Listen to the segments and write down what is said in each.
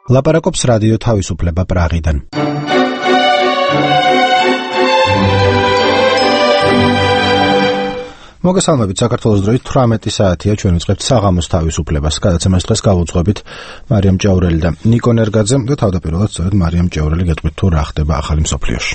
ლაპარაკობს რადიო თავისუფლება პრაღიდან. მოგესალმებით, საქართველოს დროით 18 საათია, ჩვენ ვიწყებთ საღამოს თავისუფლებას. გადაცემას დღეს გავუძღვებით მარიამ ჭაურელი და ნიკო ნერგაძე და თავდაპირველად სწორედ მარიამ ჭაურელი გეტყვით თუ რა ხდება ახალი მსოფლიოში.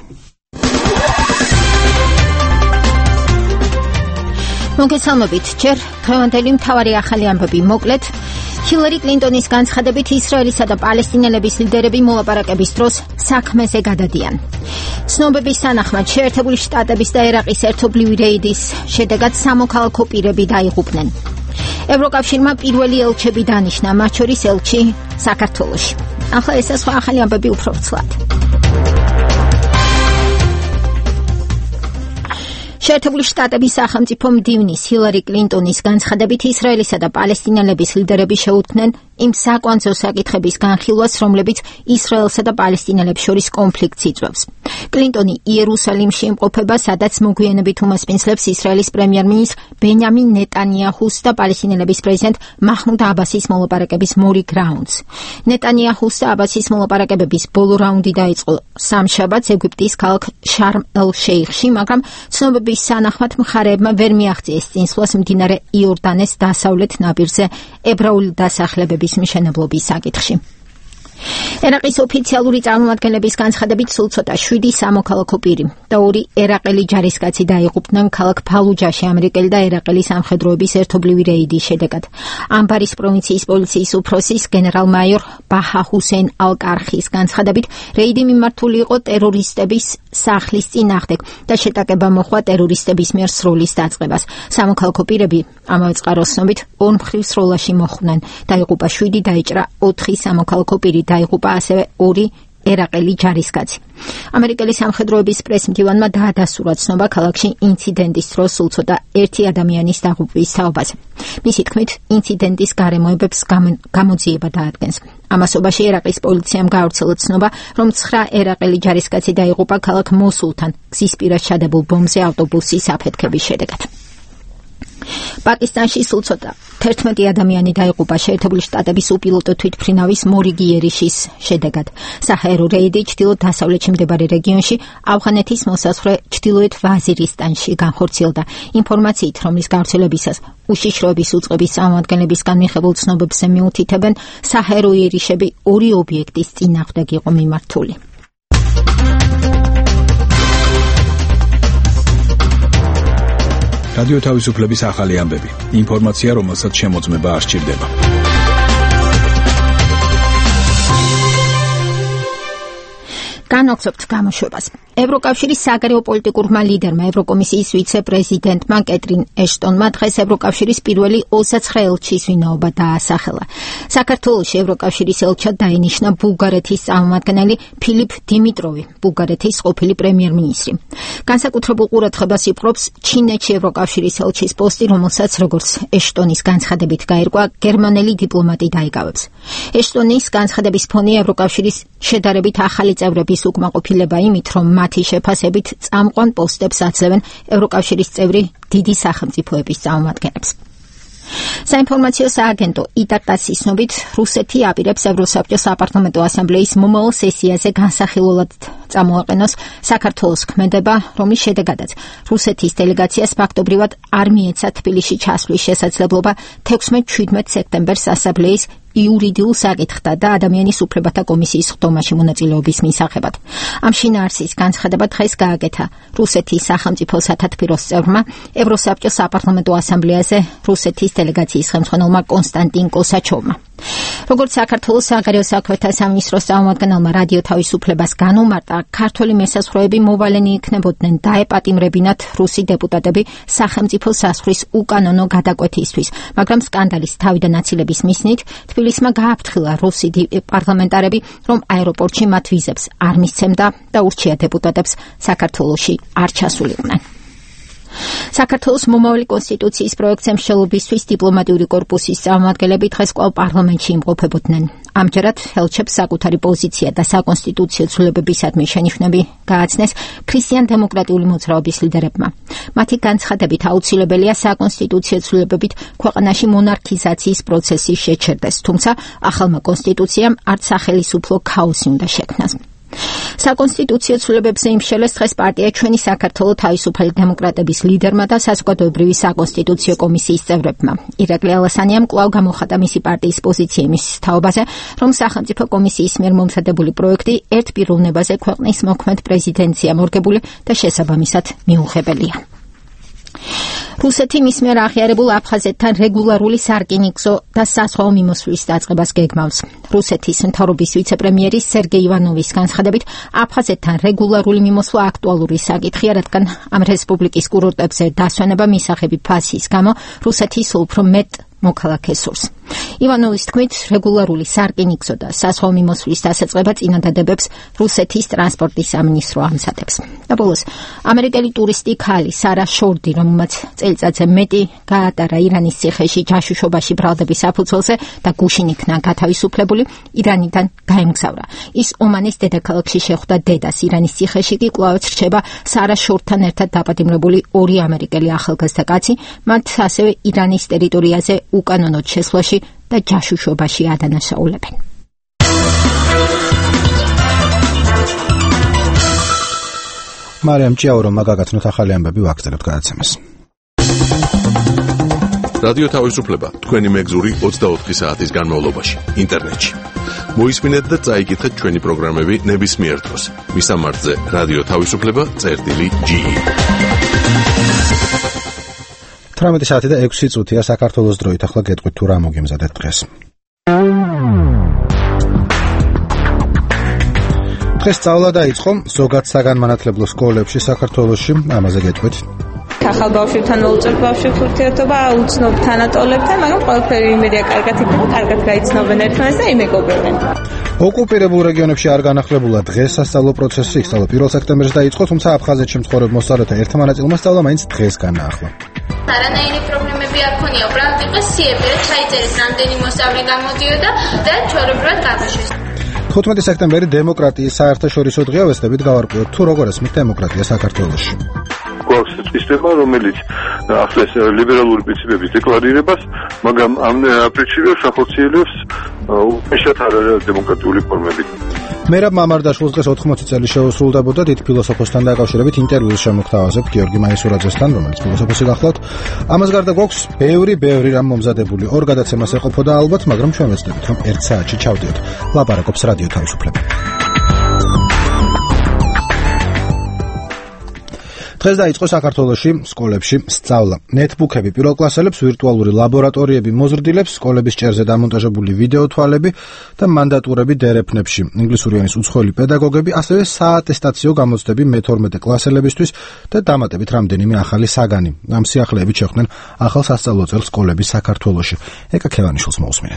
მოგესალმებით, ჯერ დღევანდელი მთავარი ახალი ამბები მოკლედ. ჰილარი კლინტონის განცხადებით ისრაელისა და პალესტინელების ლიდერები მოლაპარაკების დროს საქმეზე გადადიან. ცნობების თანახმად შეერთებული შტატების და ერაყის ერთობლივი რეიდის შედეგად სამოქალაქო პირები დაიღუპნენ. ევროკავშირმა პირველი ელჩები დანიშნა, მათ შორის ელჩი საქართველოში. ახლა ესა სხვა ახალი ამბები უფრო ვრცლად. შეერთებული შტატების სახელმწიფო მდივნის ჰილარი კლინტონის განცხადებით ისრაელისა და პალესტინელების ლიდერები შეუდგნენ იმ საკვანძო საკითხების განხილვას, რომლებიც ისრაელსა და პალესტინელებს შორის კონფლიქტს იწვევს. კლინტონი იერუსალიმში იმყოფება, სადაც მოგვიანებით უმასპინძლებს ისრაელის პრემიერ-მინისტრ ბენიამინ ნეტანიაჰუს და პალესტინელების პრეზიდენტ მაჰმუდ აბასის მოლაპარაკების მორიგ რაუნდს. ნეტანიაჰუს და აბასის მოლაპარაკებების ბოლო რაუნდი დაიწყო სამშაბათს ეგვიპტის ქალაქ შარმ-ელ-შეიხში, მაგრამ ცნობების სანახმად მხარეებმა ვერ მიაღწიეს წინსვლას მდინარე იორდანეს დასავლეთ ნაპირზე ებრაული დასახლებების მშენებლობის საკითხში. ერაყის ოფიციალური წარმომადგენლების განცხადებით სულ ცოტა 7 სამოქალაქო პირი და 2 ერაყელი ჯარისკაცი დაიღუპნენ ქალაქ ფალუჯაში ამერიკელი და ერაყელი სამხედროების ერთობლივი რეიდის შედეგად. ამბარის პროვინციის პოლიციის უფროსის გენერალ-მაიორ ბაჰა ჰუსეინ ალ-კარხის განცხადებით რეიდი მიმართული იყო ტერორისტების სახლის წინააღმდეგ და შეტაკება მოჰყვა ტერორისტების მიერ სროლის დაწყებას. სამოქალაქო პირები ამავე წყაროს ცნობით ორმხრივ სროლაში მოხვდნენ. დაიღუპა 7, დაიჭრა 4 სამოქალაქო პირი. დაიღუპა ასევე 2 ერაყელი ჯარისკაცი. ამერიკელი სამხედროების პრესმდივანმა დაადასტურა ცნობა ქალაქში ინციდენტის დროს სულ ცოტა 1 ადამიანის დაღუპვის თაობაზე. მისი თქმით, ინციდენტის გარემოებებს გამოძიება დაადგენს. ამასობაში ერაყის პოლიციამ გაავრცელა ცნობა, რომ 9 ერაყელი ჯარისკაცი დაიღუპა ქალაქ მოსულთან გზის პირას ჩადებულ ბომბზე ავტობუსის აფეთქების შედეგად. პაკისტანში სულ ცოტა 11 ადამიანი დაიღუპა შეერთებული შტატების უპილოტო თვითმფრინავის მორიგი ერიშის შედეგად. საჰაერო რეიდი ჩრდილო-დასავლეთში მდებარე რეგიონში ავღანეთის მოსაზღვრე ჩრდილოეთ ვაზირისტანში განხორციელდა. ინფორმაციით, რომლის გავრცელებისას უშიშროების უწყების წარმომადგენლებისგან მიღებულ ცნობებზე მიუთითებენ, საჰაერო ერიშები 2 ობიექტის წინააღმდეგ იყო მიმართული. რადიო თავისუფლების ახალი ამბები. ინფორმაცია, რომელსაც შემოწმება არ სჭირდება. განვაგრძობთ გამოშვებას. ევროკავშირის საგარეო პოლიტიკურმა ლიდერმა, ევროკომისიის ვიცე-პრეზიდენტმა კეტრინ ეშტონმა დღეს ევროკავშირის პირველი 29 ელჩის ვინაობა დაასახელა. საქართველოში ევროკავშირის ელჩად დაინიშნა ბულგარეთის წარმომადგენელი ფილიპ დიმიტროვი, ბულგარეთის ყოფილი პრემიერ-მინისტრი. განსაკუთრებულ ყურადღებას იპყრობს ჩინეთში ევროკავშირის ელჩის პოსტი, რომელსაც როგორც ეშტონის განცხადებით გაირკვა, გერმანელი დიპლომატი დაიკავებს. ეშტონის განცხადების ფონია ევროკავშირის შედარებით ახალი წევრების უკმაყოფილება იმით, რომ მათი შეფასებით წამყვან პოსტებს აძლევენ ევროკავშირის წევრი დიდი სახელმწიფოების წარმომადგენლებს. საინფორმაციო სააგენტო იტაკტასის ცნობით, რუსეთი აპირებს ევროსაბჭოს საპარლამენტო ასამბლეის მომავალ სესიაზე განსახილველად წამოაყენოს საქართველოს ქმედება, რომლის შედეგადაც რუსეთის დელეგაციას ფაქტობრივად არ მიეცა თბილისში ჩასვლის შესაძლებლობა 16-17 სექტემბერს ასამბლეის იურიდიულ საკითხთა და ადამიანის უფლებათა კომისიის ხდომაში მონაწილეობის მისაღებად. ამ შინაარსის განცხადება დღეს გააკეთა რუსეთის სახელმწიფო სათათბიროს წევრმა ევროსაბჭოს საპარლამენტო ასამბლეაზე რუსეთის დელეგაციის ხელმძღვანელმა კონსტანტინ კოსაჩოვმა. როგორც საქართველოს საგარეო საქმეთა სამინისტროს წარმომადგენელმა რადიო თავისუფლებას განუმარტა, ქართველი მესაზღვრეები მოვალენი იქნებოდნენ დაეპატიმრებინათ რუსი დეპუტატები სახელმწიფო საზღვრის უკანონო გადაკვეთისთვის, მაგრამ სკანდალის თავიდან აცილების მიზნით თბილისმა გააფრთხილა რუსი პარლამენტარები, რომ აეროპორტში მათ ვიზებს არ მისცემდა და ურჩია დეპუტატებს საქართველოში არ ჩასულიყვნენ. საქართველოს მომავალი კონსტიტუციის პროექტს ემშელობისთვის დიპლომატიური კორპუსის წარმომადგენლები დღეს კვლავ პარლამენტში იმყოფებოდნენ. ამჯერად ელჩებს საკუთარი პოზიცია და საკონსტიტუციო ცვლილებებისადმი შენიშვნები გააცნეს ქრისტიან-დემოკრატიული მოძრაობის ლიდერებმა. მათი განცხადებით აუცილებელია საკონსტიტუციო ცვლილებებით ქვეყანაში მონარქიზაციის პროცესი შეჩერდეს, თუმცა ახალმა კონსტიტუციამ არც სახელისუფლო ქაოსი უნდა შექმნას. საკონსტიტუციო ცვლილებებზე იმშელეს დღეს პარტია ჩვენი საქართველო თავისუფალი დემოკრატების ლიდერმა და საზოგადოებრივი საკონსტიტუციო კომისიის წევრებმა. ირაკლი ალასანიამ კვლავ გამოხატა მისი პარტიის პოზიცია იმის თაობაზე, რომ სახელმწიფო კომისიის მიერ მომზადებული პროექტი ერთ პიროვნებაზე ქვეყნის მოქმედ პრეზიდენტია მორგებული და შესაბამისად მიუღებელია. რუსეთი მის მიერ აღიარებულ აფხაზეთთან რეგულარული სარკინიგზო და საზღვაო მიმოსვლის დაწყებას გეგმავს. რუსეთის მთავრობის ვიცე-პრემიერის სერგეი ივანოვის განცხადებით, აფხაზეთთან რეგულარული მიმოსვლა აქტუალური საკითხია, რადგან ამ რესპუბლიკის კურორტებზე დასვენება მისაღები ფასის გამო რუსეთის უფრო მეტ მოქალაქეს სურს. ივანოვის თქმით, რეგულარული სარკინიგზო და საზღვაო მიმოსვლის დასაწყება წინადადებებს რუსეთის ტრანსპორტის სამინისტრო ამზადებს. და ბოლოს, ამერიკელი ტურისტი ქალი სარა შორდი, რომელმაც წელიწადზე მეტი გაატარა ირანის ციხეში ჯაშუშობაში ბრალდების საფუძველზე და გუშინ იქნა გათავისუფლებული, ირანიდან გაემგზავრა. ის ომანის დედაქალაქში შეხვდა დედას. ირანის ციხეში კი კვლავაც რჩება სარა შორდთან ერთად დაპატიმრებული ორი ამერიკელი ახალგაზრდა კაცი, მათ ასევე ირანის ტერიტორიაზე უკანონოდ შესვლაში და ჯაშუშობაში ადანაშაულებენ. მარიამ ჭიაურომ მაგაგაცნოთ ახალი ამბები ვაგრძელებთ გადაცემას. რადიო თავისუფლება თქვენი მეგზური 24 საათის განმავლობაში ინტერნეტში. მოისმინეთ და წაიკითხეთ ჩვენი პროგრამები ნებისმიერ დროს. მისამართზე რადიო თავისუფლება.ge 18 საათი და 6 წუთია საქართველოს დროით. ახლა გეტყვით თუ რა მოგემზადეთ დღეს. დღეს სწავლა დაიწყო ზოგად საგანმანათლებლო სკოლებში საქართველოში. ამაზე გეტყვით. ახალ ბავშვებთან ულწებ ბავშვებს ურთიერთობა უცნობ თანატოლებთან, მაგრამ ყველაფერი იმედია კარგად იქნება, კარგად გაიცნობენ ერთმანეთს და იმეგობრებენ. ოკუპირებულ რეგიონებში არ განახლებულა დღეს სასწავლო პროცესი. სწავლა 1 სექტემბერს დაიწყო, თუმცა აფხაზეთში მცხოვრებ მოსწავლეთა ერთმა ნაწილმა სწავლა მაინც დღეს განაახლა. არანაირი პრობლემები არ ქონია, უბრალოდ იყო სიები, რომ ჩაიწერეს რამდენი მოსწავლე გამოდიოდა და ჩვეულებრივად გამოშვეს. 15 სექტემბერი დემოკრატიის საერთაშორისო დღეა. ვესწრებით გავარკვიოთ თუ როგორ ესმით დემოკრატია საქართველოში. გვაქვს სისტემა, რომელიც ახსნეს ლიბერალური პრინციპების დეკლარირებას, მაგრამ ამ პრინციპებს ახორციელებს უპეშად დემოკრატიული ფორმებით. მერაბ მამარდაშვილს დღეს 80 წელი შეუსრულდებოდა. დიდ ფილოსოფოსთან დაკავშირებით ინტერვიუს შემოგთავაზებ გიორგი მაისურაძესთან, რომელიც ფილოსოფოსი გახლავთ. ამას გარდა გვაქვს ბევრი რამ მომზადებული. ორ გადაცემას ეყოფოდა ალბათ, მაგრამ ჩვენ ვეცდებით, რომ 1 საათში ჩავდიოთ. ლაპარაკობს რადიო თავისუფლება. დღეს დაიწყო საქართველოში სკოლებში სწავლა. ნეტბუქები პირველ კლასელებს, ვირტუალური ლაბორატორიები მოზრდილებს, სკოლების ჭერზე დამონტაჟებული ვიდეო თვალები და მანდატურები დერეფნებში. ინგლისური ენის უცხოელი პედაგოგები, ასევე საატესტაციო გამოცდები მე-12 კლასელებისთვის და დამატებით რამდენიმე ახალი საგანი. ამ სიახლეებით შეხვდნენ ახალ სასწავლო წელს სკოლების საქართველოში. ეკა ქევანიშვილს მოусმინეთ.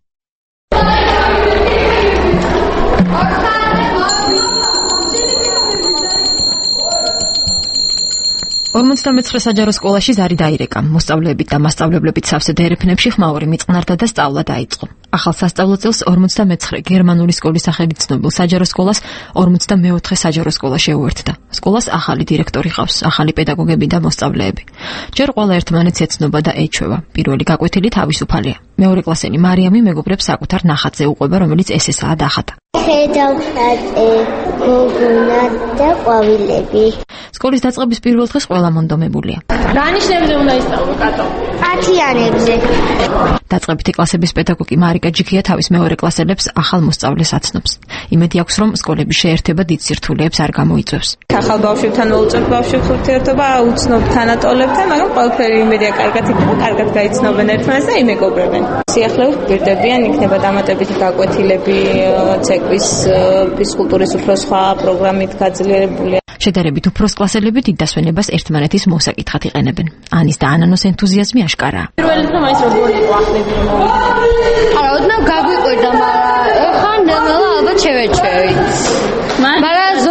59 საჯარო სკოლაში ზარი დაირეკა. მოსწავლეებით და მასწავლებლებით სავსე დერეფნებში ხმაური მიწყნარდა და სწავლა დაიწყო. ახალ სასწავლო წელს 59 გერმანული სკოლის სახელით ცნობილ საჯარო სკოლას 54 საჯარო სკოლა შეუერთდა. სკოლას ახალი დირექტორი ყავს, ახალი პედაგოგები და მოსწავლეები. ჯერ ყველა ერთმანეთს ეცნობა და ეჩვევა. პირველი გაკვეთილი თავისუფალია. მეორე კლასელი მარიამი მეგობრებს საკუთარ ნახატზე უყვება, რომელიც ესესაა დახატა. ხედავთ გოგონა და ყვავილები. სკოლის დაწყების პირველ დღეს ყველა მონდომებულია. რა ნიშნებზე უნდა ისწავლო კატო? ათიანებზე. დაწყებითი კლასების პედაგოგი მარიკა ჯიქია თავის მეორე კლასელებს ახალ მოსწავლეს აცნობს. იმედი აქვს, რომ სკოლების შეერთება დიდ სირთულეებს არ გამოიწვევს. ახალ ბავშვებთან ულწებ ბავშვებს ურთიერთობა უცნობ თანატოლებთან, მაგრამ ყველაფერი იმედია კარგად იქნება, კარგად გაიცნობენ ერთმანეთს და იმეგობრებენ. სიახლეებს პირდებიან, იქნება დამატებითი გაკვეთილები, ცეკვის, ფიზკულტურის უფრო სხვა პროგრამით გაძლიერებული. შედარებით უფროს კლასელები დიდ დასვენებას ერთმანეთის მოსაკითხად იყენებენ. ანის და ანანოს ენთუზიაზმი აშკარაა. პირველი დღე მაინც როგორი იყო ახლები რომ არა, ოდნავ გაგვიყვირდა, მაგრამ ეხლა ნელა ალბათ შევეჩვევით. მაგრამ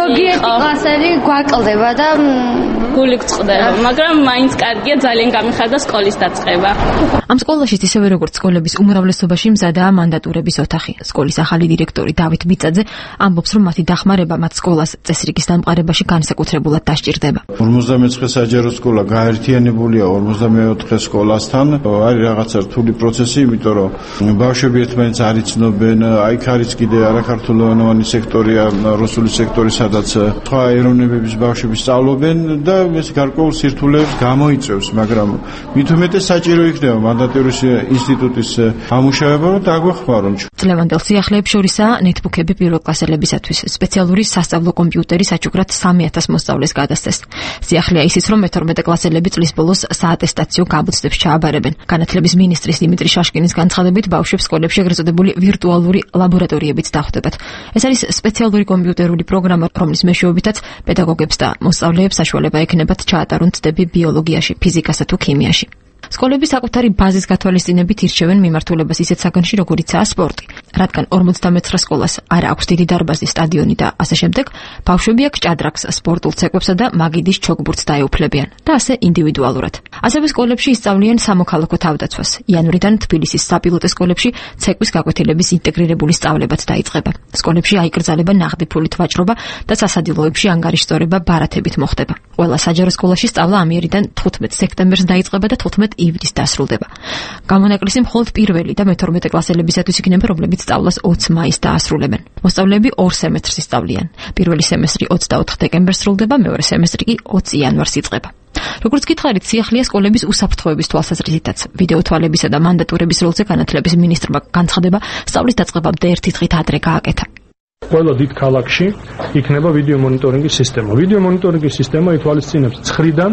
ზოგიერთი კლასელი გვაკლდება და გული გწყდება, მაგრამ მაინც კარგია, ძალიან გამიხარდა სკოლის დაწყება. ამ სკოლაში ისევე როგორც სკოლების უმრავლესობაში მზადაა მანდატურების ოთახი. სკოლის ახალი დირექტორი დავით ბიწაძე ამბობს, რომ მათი დახმარება მათ სკოლას წესრიგის დამყარებაში განსაკუთრებულად დასჭირდება. 59 საჯარო სკოლა გაერთიანებულია 44 სკოლასთან. არის რაღაცა რთული პროცესი, იმიტომ რომ ბავშვები ერთმანეთს არ იცნობენ. აიქ არის კიდე არაქართულოვანი სექტორია, რუსული სექტორი, სადაც სხვა ეროვნებების ბავშვები სწავლობენ და ეს გარკვეულ სირთულეებს გამოიწვევს, მაგრამ მით უმეტეს საჭირო იქნება მანდატურის ინსტიტუტის ამუშავება, რომ დაგვეხმარონ. წლევანდელ სიახლეებს შორისაა ნეტბუქები პირველკლასელებისათვის. სპეციალური სასწავლო კომპიუტერი საჩუქრად 3000 მოსწავლეს გადასცეს. სიახლეა ისიც, რომ მე-12 კლასელები წლის ბოლოს საატესტაციო გამოცდებს ჩააბარებენ. განათლების მინისტრის დიმიტრი შაშკინის განცხადებით, ბავშვებს სკოლებში ეგრეთ წოდებული ვირტუალური ლაბორატორიებიც დახვდებათ. ეს არის სპეციალური კომპიუტერული პროგრამა, რომლის მეშვეობითაც პედაგოგებს და მოსწავლეებს საშუალება ექნებათ ჩაატარონ ცდები ბიოლოგიაში, ფიზიკასა თუ ქიმიაში. სკოლები საკუთარი ბაზის გათვალისწინებით ირჩევენ მიმართულებას ისეთ საგანში, როგორიცაა სპორტი. რადგან 59 სკოლას არ აქვს დიდი დარბაზი, სტადიონი და ასე შემდეგ, ბავშვები აქ ჭადრაკს, სპორტულ ცეკვებსა და მაგიდის ჩოგბურთს დაეუფლებიან და ასე ინდივიდუალურად. ასევე სკოლებში ისწავლიან სამოქალაქო თავდაცვას. იანვრიდან თბილისის საპილოტო სკოლებში ცეკვის გაკვეთილების ინტეგრირებული სწავლებაც დაიწყება. სკოლებში აიკრძალება ნაღდი ფულით ვაჭრობა და სასადილოებში ანგარიშწორება ბარათებით მოხდება. ყველა საჯარო სკოლაში სწავლა ამიერიდან 15 სექტემბერს დაიწყება და 15 ივნის დასრულდება. გამონაკლისი მხოლოდ პირველი და მე-12 კლასელებისათვის იქნება, რომლებიც სწავლას 20 მაისს დაასრულებენ. მოსწავლეები 2 სემესტრს ისწავლიან. პირველი სემესტრი 24 დეკემბერს სრულდება, მეორე სემესტრი კი 20 იანვარს იწყება. როგორც გითხარით, სიახლეა სკოლების უსაფრთხოების თვალსაზრისითაც. ვიდეო თვალებისა და მანდატურების როლზე განათლების მინისტრმა განცხადება, სწავლის დაწყებამდე ერთი დღით ადრე გააკეთა. ყველა დიდ ქალაქში იქნება ვიდეო მონიტორინგის სისტემა. ვიდეო მონიტორინგის სისტემა ითვალისწინებს 9-დან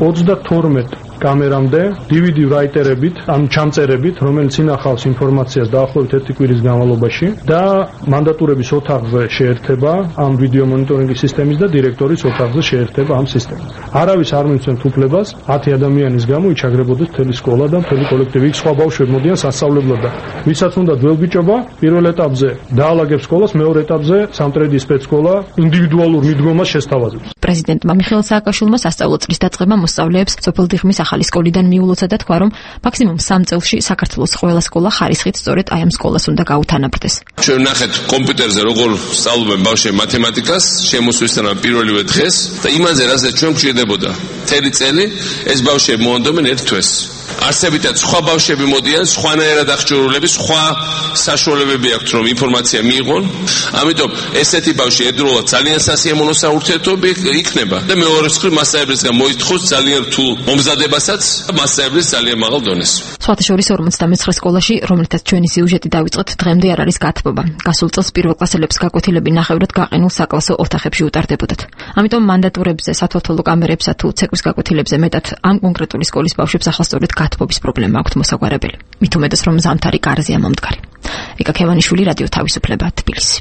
22 კამერამდე DVD რაიტერებით, ან ჩამწერებით, რომელიც ინახავს ინფორმაციას დაახლოებით 1 კვირის განმავლობაში და მანდატურების ოთახზე შეერთება ამ ვიდეო მონიტორინგის სისტემის და დირექტორის ოთახზე შეერთება ამ სისტემას. არავის არ მიცემთ უფლებას 10 ადამიანის გამო იჩაგრებოდეს მთელი სკოლა და მთელი კოლექტივი. იქ სხვა ბავშვები მოდიან სასწავლებლად და ვისაც უნდა ძველბიჭობა, პირველ ეტაპზე დაალაგებს სკოლას, მეორე ეტაპზე სამტრედის სპეცსკოლა ინდივიდუალურ მიდგომას შესთავაზებს. პრეზიდენტმა მიხეილ სააკაშვილმა სასწავლო წლის დაწყება მოსწავლეებს სოფელდიხმის ახალი სკოლიდან მიულოცა და თქვა, რომ მაქსიმუმ 3 წელში საქართველოს ყველა სკოლა ხარისხით სწორედ აი ამ სკოლას უნდა გაუთანაბრდეს. ჩვენ ნახეთ კომპიუტერზე როგორ სწავლობენ ბავშვები მათემატიკას, შემოსვლისთანავე პირველივე დღეს და იმაზე რასაც ჩვენ გვჭირდებოდა. მთელი წელი ეს ბავშვები მოანდომენ ერთ თვეს. არსებითად სხვა ბავშვები მოდიან, სხვანაირად აღჭურვილები, სხვა საშუალებები აქვთ, რომ ინფორმაცია მიიღონ. ამიტომ ესეთი ბავშვი ერთდროულად ძალიან სასიამოვნო საურთიერთობი იქნება და მეორე მხრივ მასწავლებლისგან მოითხოვს ძალიან რთულ მომზადებასაც და მასწავლებლის ძალიან მაღალ დონეს. სხვათა შორის 59 სკოლაში, რომელთაც ჩვენი სიუჟეტი დავიწყოთ, დღემდე არ არის გათბობა. გასულ წელს პირველკლასელებს გაკვეთილები ნახევრად გაყინულ საკლასო ოთახებში უტარდებოდათ. ამიტომ მანდატურებზე, სათვალთვალო კამერებსა თუ ცეკვის გაკვეთილებზე მეტად ამ კონკრეტული სკოლის ბავშვებს ახალსწორედ გათბობის პრობლემა აქვთ მოსაგვარებელი. მით უმეტეს რომ ზამთარი კარზეა მომდგარი. ეკა ქევანიშვილი, რადიო თავისუფლება, თბილისი.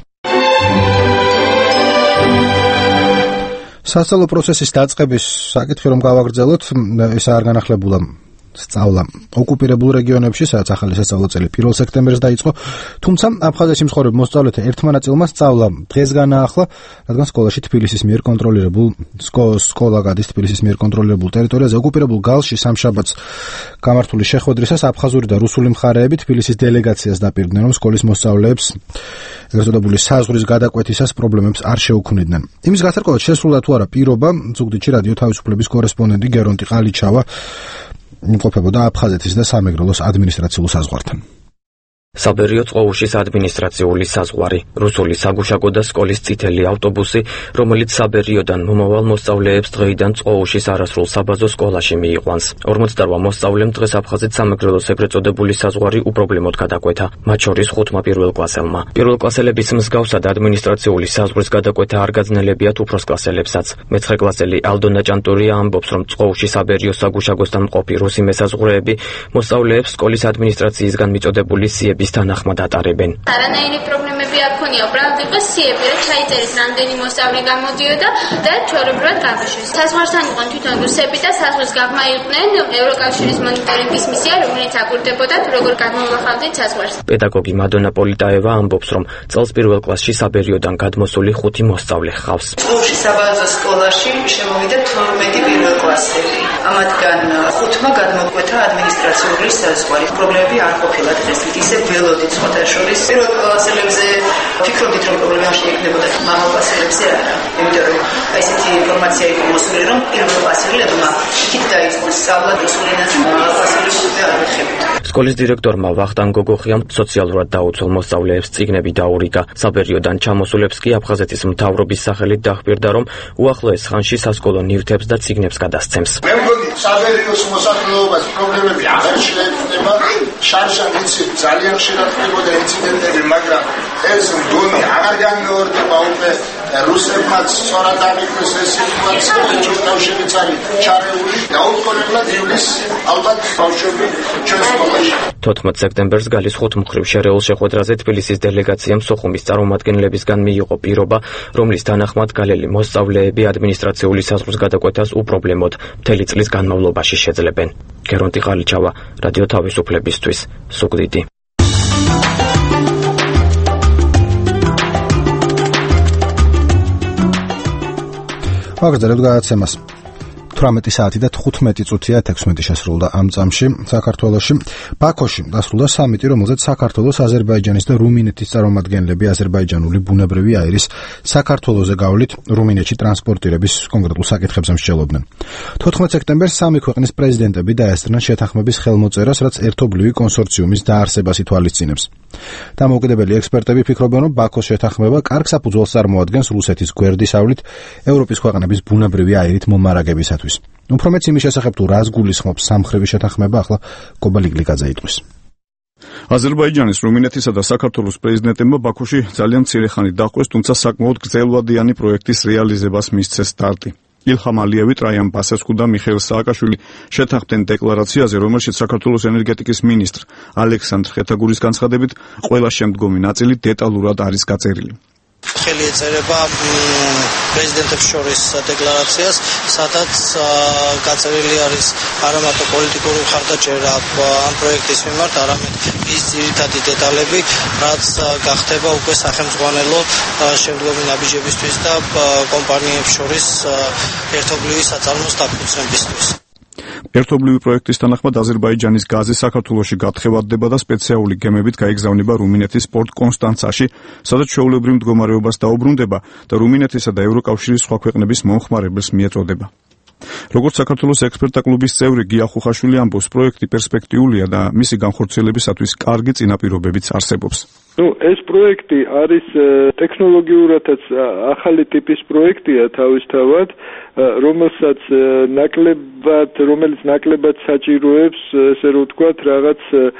სასწავლო პროცესის დაწყების საკითხი რომ გავაგრძელოთ, ეს არ განახლებულა სწავლა ოკუპირებულ რეგიონებში, სადაც ახალი სასწავლო წელი 1 სექტემბერს დაიწყო, თუმცა აფხაზეთში მსხვილ მოსწავლეთა ერთმა ნაწილმა სწავლა დღეს განაახლა, რადგან სკოლა გადის თბილისის მიერ კონტროლირებულ ტერიტორიაზე. ოკუპირებულ გალში სამშაბათს გამართული შეხვედრისას აფხაზური და რუსული მხარეები თბილისის დელეგაციას დაპირდნენ, რომ სკოლის მოსწავლეებს ეგრეთ წოდებული საზღვრის გადაკვეთისას პრობლემებს არ შეუქმნიდნენ. იმის გასარკვევად შესრულდა თუ არა პირობა, ზუგდიდში რადიო თავისუფლების კორესპონდენტი გერონტი ყალიჩავა იმყოფებოდა აფხაზეთის და სამეგრელოს ადმინისტრაციულ საზღვართან. საბერიო წყოუშის ადმინისტრაციული საზღვარი, რუსული საგუშაგო და სკოლის წითელი ავტობუსი, რომელიც საბერიოდან მომავალ მოსწავლეებს დღეიდან წყოუშის არასრულ საბაზო სკოლაში მიიყვანს. 48 მოსწავლემ დღეს აფხაზეთ სამეგრელოს ეგრეთ წოდებული საზღვარი უპრობლემოდ გადაკვეთა, მათ შორის 5 პირველკლასელმა. პირველკლასელების მსგავსად ადმინისტრაციული საზღვრის გადაკვეთა არ გაძნელებიათ უფროსკლასელებსაც. მე-9 კლასელი ალდონა ჭანტურია ამბობს, რომ წყოუში საბერიო საგუშაგოსთან მყოფი რუსი მესაზღვრეები მოსწავლეებს სკოლის ადმინისტრაციისგან მიწოდებული სიების თანახმად ატარებენ. არანაირი პრობლემები პრობლემები არ ქონია, უბრალოდ იყო სიები, რომ ჩაიწერეს რამდენი მოსწავლე გამოდიოდა და ჩვეულებრივად გამოშვეს. საზღვართან იყვნენ თვითონ რუსები და საზღვრის გაღმა იყვნენ ევროკავშირის მონიტორინგის მისია, რომელიც აკვირდებოდა თუ როგორ გადმოვახავდით საზღვარს. პედაგოგი მადონა პოლიტაევა ამბობს, რომ წელს პირველ კლასში საბერიოდან გადმოსული 5 მოსწავლე ჰყავს. წლში საბაზო სკოლაში შემოვიდა 12 პირველ კლასელი. ამათგან 5-მა გადმოგვეთა ადმინისტრაციული საზღვარი. პრობლემები არ ყოფილა დღეს. ისე ველოდით სხვათა შორის. პირველ კლასელებზე ფიქრობთ, რომ პრობლემა შეექნებოდა მაღალ კლასელებზე არა. იმიტომ რომ ესეთი ინფორმაცია იყო მოსული, რომ პირველ კლასელებმა იქით დაიწყოს სწავლა რუსულ ენაზე, მაღალ კლასელებში არ ეხებოდა. სკოლის დირექტორმა ვახტანგ გოგოხიამ სოციალურად დაუცველ მოსწავლეებს წიგნები დაურიგა. საბერიოდან ჩამოსულებს კი აფხაზეთის მთავრობის სახელით დაახპირდა, რომ უახლოეს ხანში სასკოლო ნივთებს და წიგნებს გადასცემს. მე მგონი საბერიოს მოსახლეობას პრობლემები აღარ შეექმნება. შარშან იცი ძალიან ხშირად ხდებოდა ინციდენტები, მაგრამ ეს მგონი აღარ განმეორდება უკვე რუსებმაც სწორად აღიქვეს ეს სიტუაცია, ჩვენ თავშევიც არის ჩარეული. დაუწყონებლად ივლისს ალბათ ბავშვები ჩვენს სკოლაში. 14 სექტემბერს გალის ხუთმხრივ შერეულ შეხვედრაზე თბილისის დელეგაციამ სოხუმის წარმომადგენლებისგან მიიღო პირობა, რომლის თანახმად გალელი მოსწავლეები ადმინისტრაციული საზღვრის გადაკვეთას უპრობლემოდ მთელი წლის განმავლობაში შეძლებენ. გერონტი ყალიჩავა, რადიო თავისუფლებისთვის, სუგდიდი. აგრძელებთ გადაცემას. 18 საათი და 15 წუთია 16 შესრულდა ამ წამში საქართველოში. ბაქოში დასრულდა სამიტი, რომელზეც საქართველოს, აზერბაიჯანის და რუმინეთის წარმომადგენლები აზერბაიჯანული ბუნებრივი აირის საქართველოზე გავლით რუმინეთში ტრანსპორტირების კონკრეტულ საკითხებზე მსჯელობდნენ. 14 სექტემბერს სამი ქვეყნის პრეზიდენტები დაესწრნენ შეთანხმების ხელმოწერას, რაც ერთობლივი კონსორციუმის დაარსებას ითვალისწინებს. დამოუკიდებელი ექსპერტები ფიქრობენ, რომ ბაქოს შეთანხმება კარგ საფუძველს წარმოადგენს რუსეთის გვერდისავლით ევროპის ქვეყნების ბუნებრივი აირით მომარაგებისათვის. უფრო მეც იმის შესახებ, თუ რას გულისხმობს სამხრივი შეთანხმება, ახლა კობა ლიკლიკაძე იტყვის. აზერბაიჯანის, რუმინეთისა და საქართველოს პრეზიდენტებმა ბაქოში ძალიან მცირე ხანი დაჰყვეს, თუმცა საკმაოდ გრძელვადიანი პროექტის რეალიზებას მისცეს სტარტი. ილჰამ ალიევი, ტრაიან ბასესკუ და მიხეილ სააკაშვილი შეთანხმდნენ დეკლარაციაზე, რომელშიც საქართველოს ენერგეტიკის მინისტრ ალექსანდრ ხეთაგურის განცხადებით ყველა შემდგომი ნაწილი დეტალურად არის გაწერილი. ხელი ეწერება პრეზიდენტებს შორის დეკლარაციას, სადაც გაწერილი არის არა მარტო პოლიტიკური მხარდაჭერა ამ პროექტის მიმართ, არამედ ის ძირითადი დეტალები, რაც გახდება უკვე სახელმძღვანელო შემდგომი ნაბიჯებისთვის და კომპანიებს შორის ერთობლივი საწარმოს დაფუძნებისთვის. ერთობლივი პროექტის თანახმად აზერბაიჯანის გაზი საქართველოში გათხევადდება და სპეციალური გემებით გაიგზავნება რუმინეთის პორტ კონსტანცაში, სადაც ჩვეულებრივ მდგომარეობას დაუბრუნდება და რუმინეთისა და ევროკავშირის სხვა ქვეყნების მომხმარებელს მიეწოდება. როგორც საქართველოს ექსპერტთა კლუბის წევრი გია ხუხაშვილი ამბობს, პროექტი პერსპექტიულია და მისი განხორციელებისათვის კარგი წინაპირობებიც არსებობს. ეს პროექტი არის ტექნოლოგიურადაც ახალი ტიპის პროექტია თავისთავად, რომელიც ნაკლებად საჭიროებს, ესე რომ ვთქვათ, რაღაც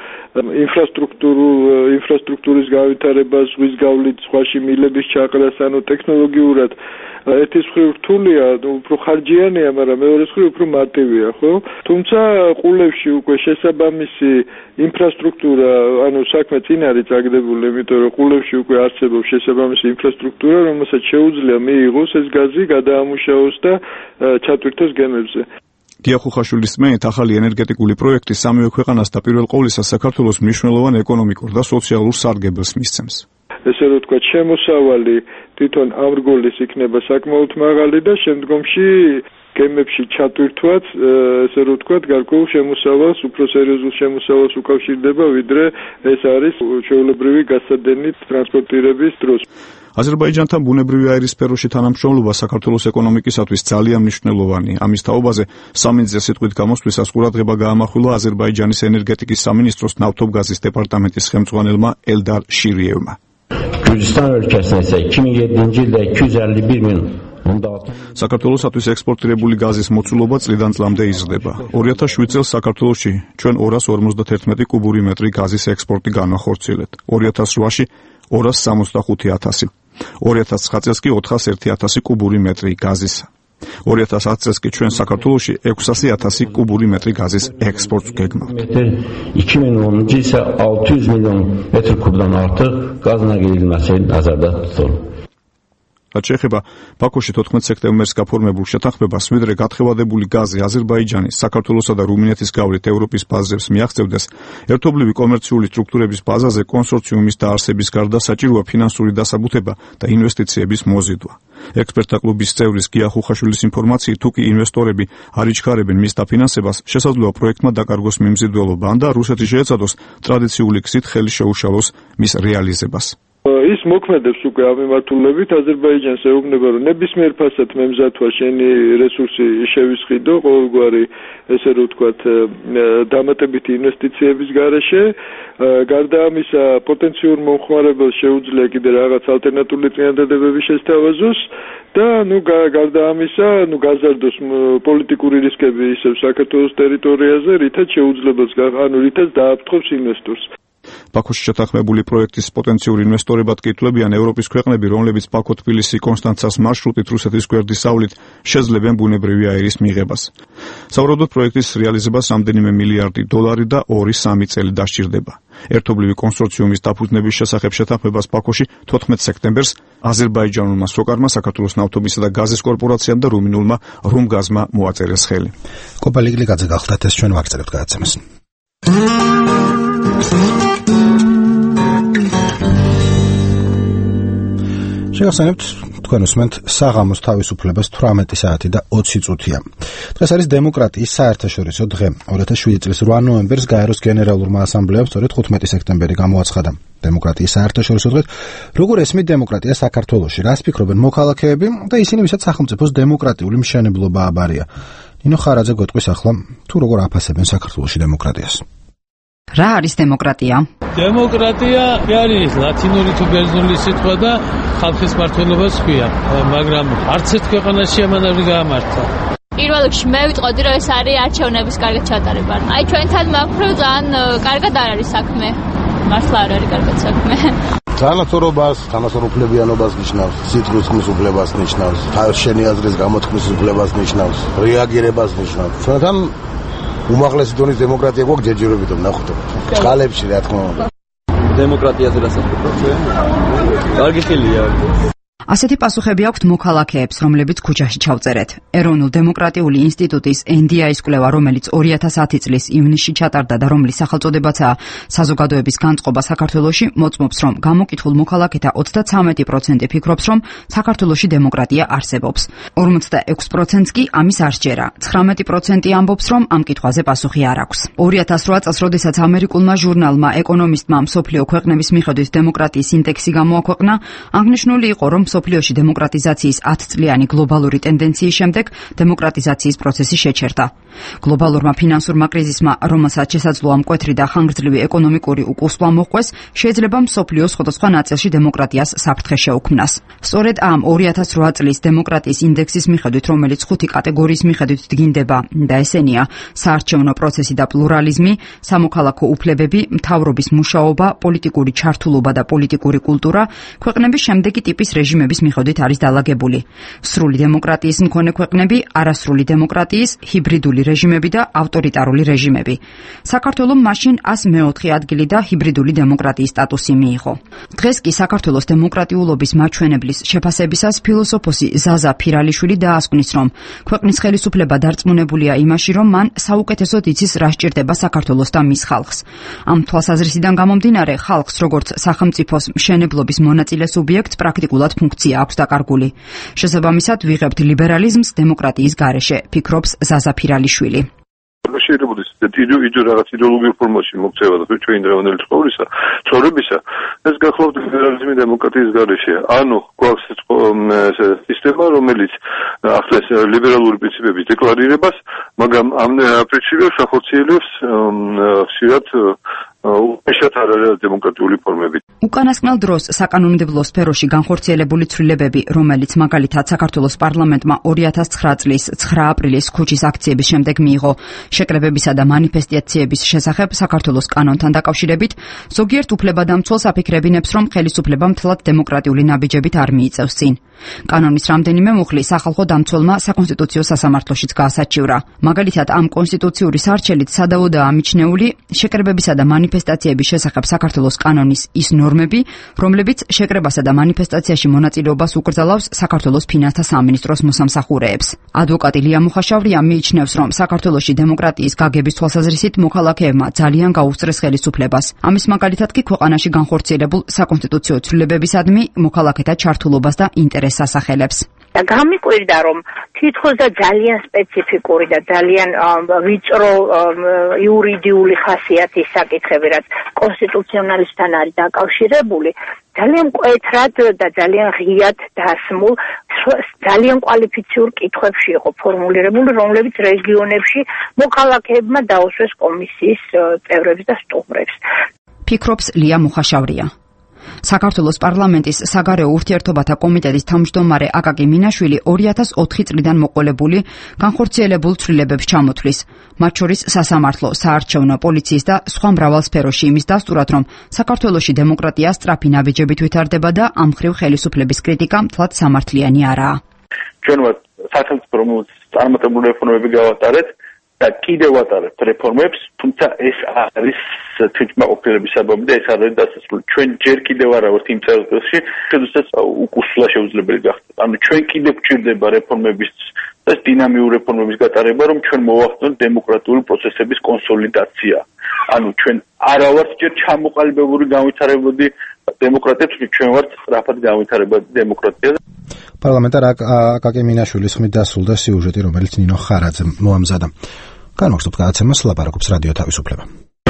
ინფრასტრუქტურის გავითარებას, ზღვის გავლით, ზღვაში მილების ჩაყრას, ანუ ტექნოლოგიურად ერთის მხრივ რთულია, უფრო ხარჯიანია, მაგრამ მეორეს მხრივ უფრო მარტივია, ხო? თუმცა ყულევში უკვე შესაბამისი ინფრასტრუქტურა, ანუ საქმე წინ არის წაგდებული, იმიტომ რომ ყულევში უკვე არსებობს შესაბამისი ინფრასტრუქტურა, რომელსაც შეუძლია მიიღოს ეს გაზი, გადაამუშავოს და ჩატვირთოს გემებზე. გია ხუხაშვილის თქმით, ახალი ენერგეტიკული პროექტი სამივე ქვეყანას და პირველ ყოვლისა საქართველოს მნიშვნელოვან ეკონომიკურ და სოციალურ სარგებელს მისცემს. ესე რომ ვთქვათ, შემოსავალი თვითონ ამ რგოლის იქნება საკმაოდ მაღალი და შემდგომში გემებში ჩატვირთვაც, ესე რომ ვთქვათ, გარკვეულ შემოსავალს, უფრო სერიოზულ შემოსავალს უკავშირდება, ვიდრე ეს არის ჩვეულებრივი გასადენით ტრანსპორტირების დროს. აზერბაიჯანთან ბუნებრივი აირის სფეროში თანამშრომლობა საქართველოს ეკონომიკისათვის ძალიან მნიშვნელოვანია. ამის თაობაზე სამინისტრო სიტყვით გამოსვლისას ყურადღება გაამახვილა აზერბაიჯანის ენერგეტიკის სამინისტროს ნავთობგაზის დეპარტამენტის ხელმძღვანელმა ელდარ შირიევმა. Gürcistan өлkəsinə isə 2007-ci ildə 251 min საქართველოსათვის ექსპორტირებული გაზის მოცულობა წლიდან წლამდე იზრდება. 2007 წელს საქართველოში ჩვენ 251 კუბური მეტრი გაზის ექსპორტი განახორციელებთ. 2008-ში 265,000. 2009 წელს კი 401,000 კუბური მეტრი გაზის. 2010 წელს კი ჩვენ საქართველოში 600,000 კუბური მეტრი გაზის ექსპორტს გეგმავთ. 2010-ci isə 600 milyon metr kubdan artıq qaz nəql edilməsi nəzərdə tutulur. რაც შეეხება ბაქოში 14 სექტემბერს გაფორმებულ შეთანხმებას, ვიდრე გათხევადებული გაზი აზერბაიჯანის, საქართველოსა და რუმინეთის გავლით ევროპის ბაზებს მიაღწევდეს, ერთობლივი კომერციული სტრუქტურების ბაზაზე კონსორციუმის დაარსების გარდა საჭიროა ფინანსური დასაბუთება და ინვესტიციების მოზიდვა. ექსპერტთა კლუბის წევრის გია ხუხაშვილის ინფორმაციით, თუ კი ინვესტორები არ იჩქარებენ მის დაფინანსებას, შესაძლოა პროექტმა დაკარგოს მიმზიდველობა და რუსეთი შეეცადოს ტრადიციული გზით ხელი შეუშალოს მის რეალიზებას. ის მოქმედებს უკვე ამ მიმართულებით, აზერბაიჯანს ეუბნება, რომ ნებისმიერ ფასად მემზადვა შენი რესურსი შევისყიდო ყოველგვარი, ესე რომ ვთქვათ, დამატებითი ინვესტიციების გარეშე. გარდა ამისა, პოტენციურ მომხმარებელს შეუძლია კიდე რაღაც ალტერნატიული წინადადებები შესთავაზოს და გარდა ამისა, გაზარდოს პოლიტიკური რისკები ისევ საქართველოს ტერიტორიაზე, რითაც შეუძლებელს, რითაც დააფრთხობს ინვესტორს. ბაქოში შეთანხმებული პროექტის პოტენციური ინვესტორებად კი ითვლებიან ევროპის ქვეყნები, რომლებიც ბაქო-თბილისი-კონსტანცას მარშრუტით რუსეთის გვერდისავლით შეძლებენ ბუნებრივი აირის მიღებას. სავარაუდოდ პროექტის რეალიზებას რამდენიმე მილიარდი დოლარი და 2-3 წელი დასჭირდება. ერთობლივი კონსორციუმის დაფუძნების შესახებ შეთანხმებას ბაქოში 14 სექტემბერს აზერბაიჯანულმა სოკარმა, საქართველოს ნავთობისა და გაზის კორპორაციამ და რუმინულმა რუმგაზმა მოაწერეს ხელი. კოპა ლიგლიძე გახლდათ ეს ჩვენ ვაგრძელებთ გადაცემას. შეგახსენებთ, თქვენ უსმენთ საღამოს თავისუფლებას 18 საათი და 20 წუთია. დღეს არის დემოკრატიის საერთაშორისო დღე. 2007 წლის 8 ნოემბერს გაეროს გენერალურმა ასამბლეამ სწორედ 15 სექტემბერი გამოაცხადა დემოკრატიის საერთაშორისო დღედ. როგორ ესმით დემოკრატია საქართველოში? რას ფიქრობენ მოქალაქეები და ისინი, ვისაც სახელმწიფოს დემოკრატიული მშენებლობა აბარია? ნინო ხარაძე გვეტყვის ახლა თუ როგორ აფასებენ საქართველოში დემოკრატიას. რა არის დემოკრატია? დემოკრატია არის ლათინური თუ ბერძნული სიტყვა და ხალხის მმართველობას ჰქვია, მაგრამ არც ერთ ქვეყანაში ამან არ გაამართა. პირველ რიგში მე ვიტყოდი, რომ ეს არის არჩევნების კარგად ჩატარება. აი ჩვენთან მაქვს ძალიან კარგად არ არის საქმე. მართლა არ არის კარგად საქმე. თანასწორობას, თანასწორუფლებიანობას ნიშნავს, სიტყვის უფლებას ნიშნავს, შენი აზრის გამოთქმის უფლებას ნიშნავს, რეაგირებას ნიშნავს. ჩვენთან უმაღლესი დონის დემოკრატია გვაქვს ჯერჯერობით ვნახოთ. წყალებში რა თქმა უნდა. დემოკრატიაზე რასაც ვფიქრობ ჩვენ? კარგი ხელია. ასეთი პასუხები აქვთ მოქალაქეებს, რომლებიც ქუჩაში ჩავწერეთ. ეროვნულ დემოკრატიული ინსტიტუტის NDI-ის კვლევა, რომელიც 2010 წლის ივნისში ჩატარდა და რომლის სახელწოდებაცაა საზოგადოების განწყობა საქართველოში, მოწმობს, რომ გამოკითხულ მოქალაქეთა 33% ფიქრობს, რომ საქართველოში დემოკრატია არსებობს. 46%-ს კი ამის არ სჯერა. 19% ამბობს, რომ ამ კითხვაზე პასუხი არ აქვს. 2008 წელს, როდესაც ამერიკულმა ჟურნალმა ეკონომისტმა მსოფლიო ქვეყნების მიხედვით დემოკრატიის ინდექსი გამოაქვეყნა, აღნიშნული იყო, რომ მსოფლიოში დემოკრატიზაციის 10 წლიანი გლობალური ტენდენციის შემდეგ დემოკრატიზაციის პროცესი შეჩერდა. გლობალურმა ფინანსურმა კრიზისმა, რომელსაც შესაძლოა მკვეთრი და ხანგრძლივი ეკონომიკური უკუსვლა მოჰყვეს, შეიძლება მსოფლიოს სხვადასხვა ნაწილში დემოკრატიას საფრთხე შეუქმნას. სწორედ ამ 2008 წლის დემოკრატიის ინდექსის მიხედვით, რომელიც 5 კატეგორიის მიხედვით დგინდება და ესენია: საარჩევნო პროცესი და პლურალიზმი, სამოქალაქო უფლებები, მთავრობის მუშაობა, პოლიტიკური ჩართულობა და პოლიტიკური კულტურა, ქვეყნების შემდეგი ტიპის რეჟიმების მიხედვით არის დალაგებული. სრული დემოკრატიის მქონე ქვეყნები, არასრული დემოკრატიის, ჰიბრიდული რეჟიმები და ავტორიტარული რეჟიმები. საქართველომ მაშინ 104 ადგილი და ჰიბრიდული დემოკრატიის სტატუსი მიიღო. დღეს კი საქართველოს დემოკრატიულობის მაჩვენებლის შეფასებისას ფილოსოფოსი ზაზა ფირალიშვილი დაასკვნის, რომ ქვეყნის ხელისუფლება დარწმუნებულია იმაში, რომ მან საუკეთესოდ იცის რა სჭირდება საქართველოს და მის ხალხს. ამ თვალსაზრისიდან გამომდინარე, ხალხს როგორც სახელმწიფოს მშენებლობის მონაწილე სუბიექტს პრაქტიკულად ფუნქცია აქვს დაკარგული. შესაბამისად, ვიღებთ ლიბერალიზმს დემოკრატიის გარეშე, ფიქრობს ზაზა ფირალიშვილი. შეიძლება ის რაღაც იდეოლოგიურ ფორმაში მოქცევა და ჩვენი დღევანდელი ცხოვრებისა, ეს გახლავთ ლიბერალიზმი დემოკრატიის გარეშე. ანუ გვაქვს სისტემა, რომელიც ახდენს ლიბერალური პრინციპების დეკლარირებას, მაგრამ ამ პრინციპებს ახორციელებს ხშირად უეშოთ არ არის დემოკრატიული ფორმები. უკანასკნელ დროს საკანონმდებლო სფეროში განხორციელებული ცვლილებები, რომელიც მაგალითად საქართველოს პარლამენტმა 2009 წლის 9 აპრილის ქუჩის აქციების შემდეგ მიიღო შეკრებებისა და მანიფესტაციების შესახებ საქართველოს კანონთან დაკავშირებით, ზოგიერთ უფლებადამცველს აფიქრებინებს, რომ ხელისუფლება მთლად დემოკრატიული ნაბიჯებით არ მიიწევს წინ. კანონის რამდენიმე მუხლი სახალხო დამცველმა საკონსტიტუციო სასამართლოშიც გაასაჩივრა. მაგალითად, ამ კონსტიტუციური სარჩელით სადავოდაა მიჩნეული შეკრებებისა და მანიფესტაციების შესახებ საქართველოს კანონის ის ნორმები, რომლებიც შეკრებასა და მანიფესტაციაში მონაწილეობას უკრძალავს საქართველოს ფინანსთა სამინისტროს მოსამსახურეებს. ადვოკატი ლია მუხაშავრია მიიჩნევს, რომ საქართველოში დემოკრატიის გაგების თვალსაზრისით მოქალაქეებმა ძალიან გაუსწრეს ხელისუფლებას. ამის მაგალითად კი ქვეყანაში განხორციელებულ საკონსტიტუციო ცვლილებებისადმი მოქალაქეთა ჩართულობას და ინტერესს ასახელებს. და გამიკვირდა, რომ თითქოს და ძალიან სპეციფიკური და ძალიან ვიწრო იურიდიული ხასიათის საკითხები, რაც კონსტიტუციონალისთან არის დაკავშირებული, ძალიან მკვეთრად და ძალიან ღიად დასმულ, ძალიან კვალიფიციურ კითხვებში იყო ფორმულირებული, რომლებიც რეგიონებში მოქალაქეებმა დაუსვეს კომისიის წევრებს და სტუმრებს. ფიქრობს ლია მუხაშავრია. საქართველოს პარლამენტის საგარეო ურთიერთობათა კომიტეტის თავმჯდომარე აკაკი მინაშვილი 2004 წლიდან მოყოლებული განხორციელებულ ცვლილებებს ჩამოთვლის, მათ შორის სასამართლო, საარჩევნო, პოლიციის და სხვა მრავალ სფეროში იმის დასტურად, რომ საქართველოში დემოკრატია სწრაფი ნაბიჯებით ვითარდება და ამ მხრივ ხელისუფლების კრიტიკა მთლად სამართლიანი არაა. ჩვენ ვართ სახელმწიფო, რომელიც წარმატებული რეფორმები გავატარეთ და კიდევ ვატარებთ რეფორმებს, თუმცა ეს არის თვითმაყოფილების საბაბი და ეს არ არის დასასრული. ჩვენ ჯერ კიდევ არა ვართ იმ წერტილში, შესაძაც უკუსვლა შეუძლებელი გახდება. ანუ ჩვენ კიდევ გვჭირდება რეფორმების და დინამიური რეფორმების გატარება, რომ ჩვენ მოვახდინოთ დემოკრატიული პროცესების კონსოლიდაცია. ანუ ჩვენ არა ვართ ჯერ ჩამოყალიბებული განვითარებადი დემოკრატია, ჩვენ ვართ სწრაფად განვითარებადი დემოკრატია. პარლამენტარ აკაკი მინაშვილის ხმით დასრულდა სიუჟეტი, რომელიც ნინო ხარაძემ მოამზადა. განვაგრძობთ გადაცემას, ლაპარაკობს რადიო თავისუფლება.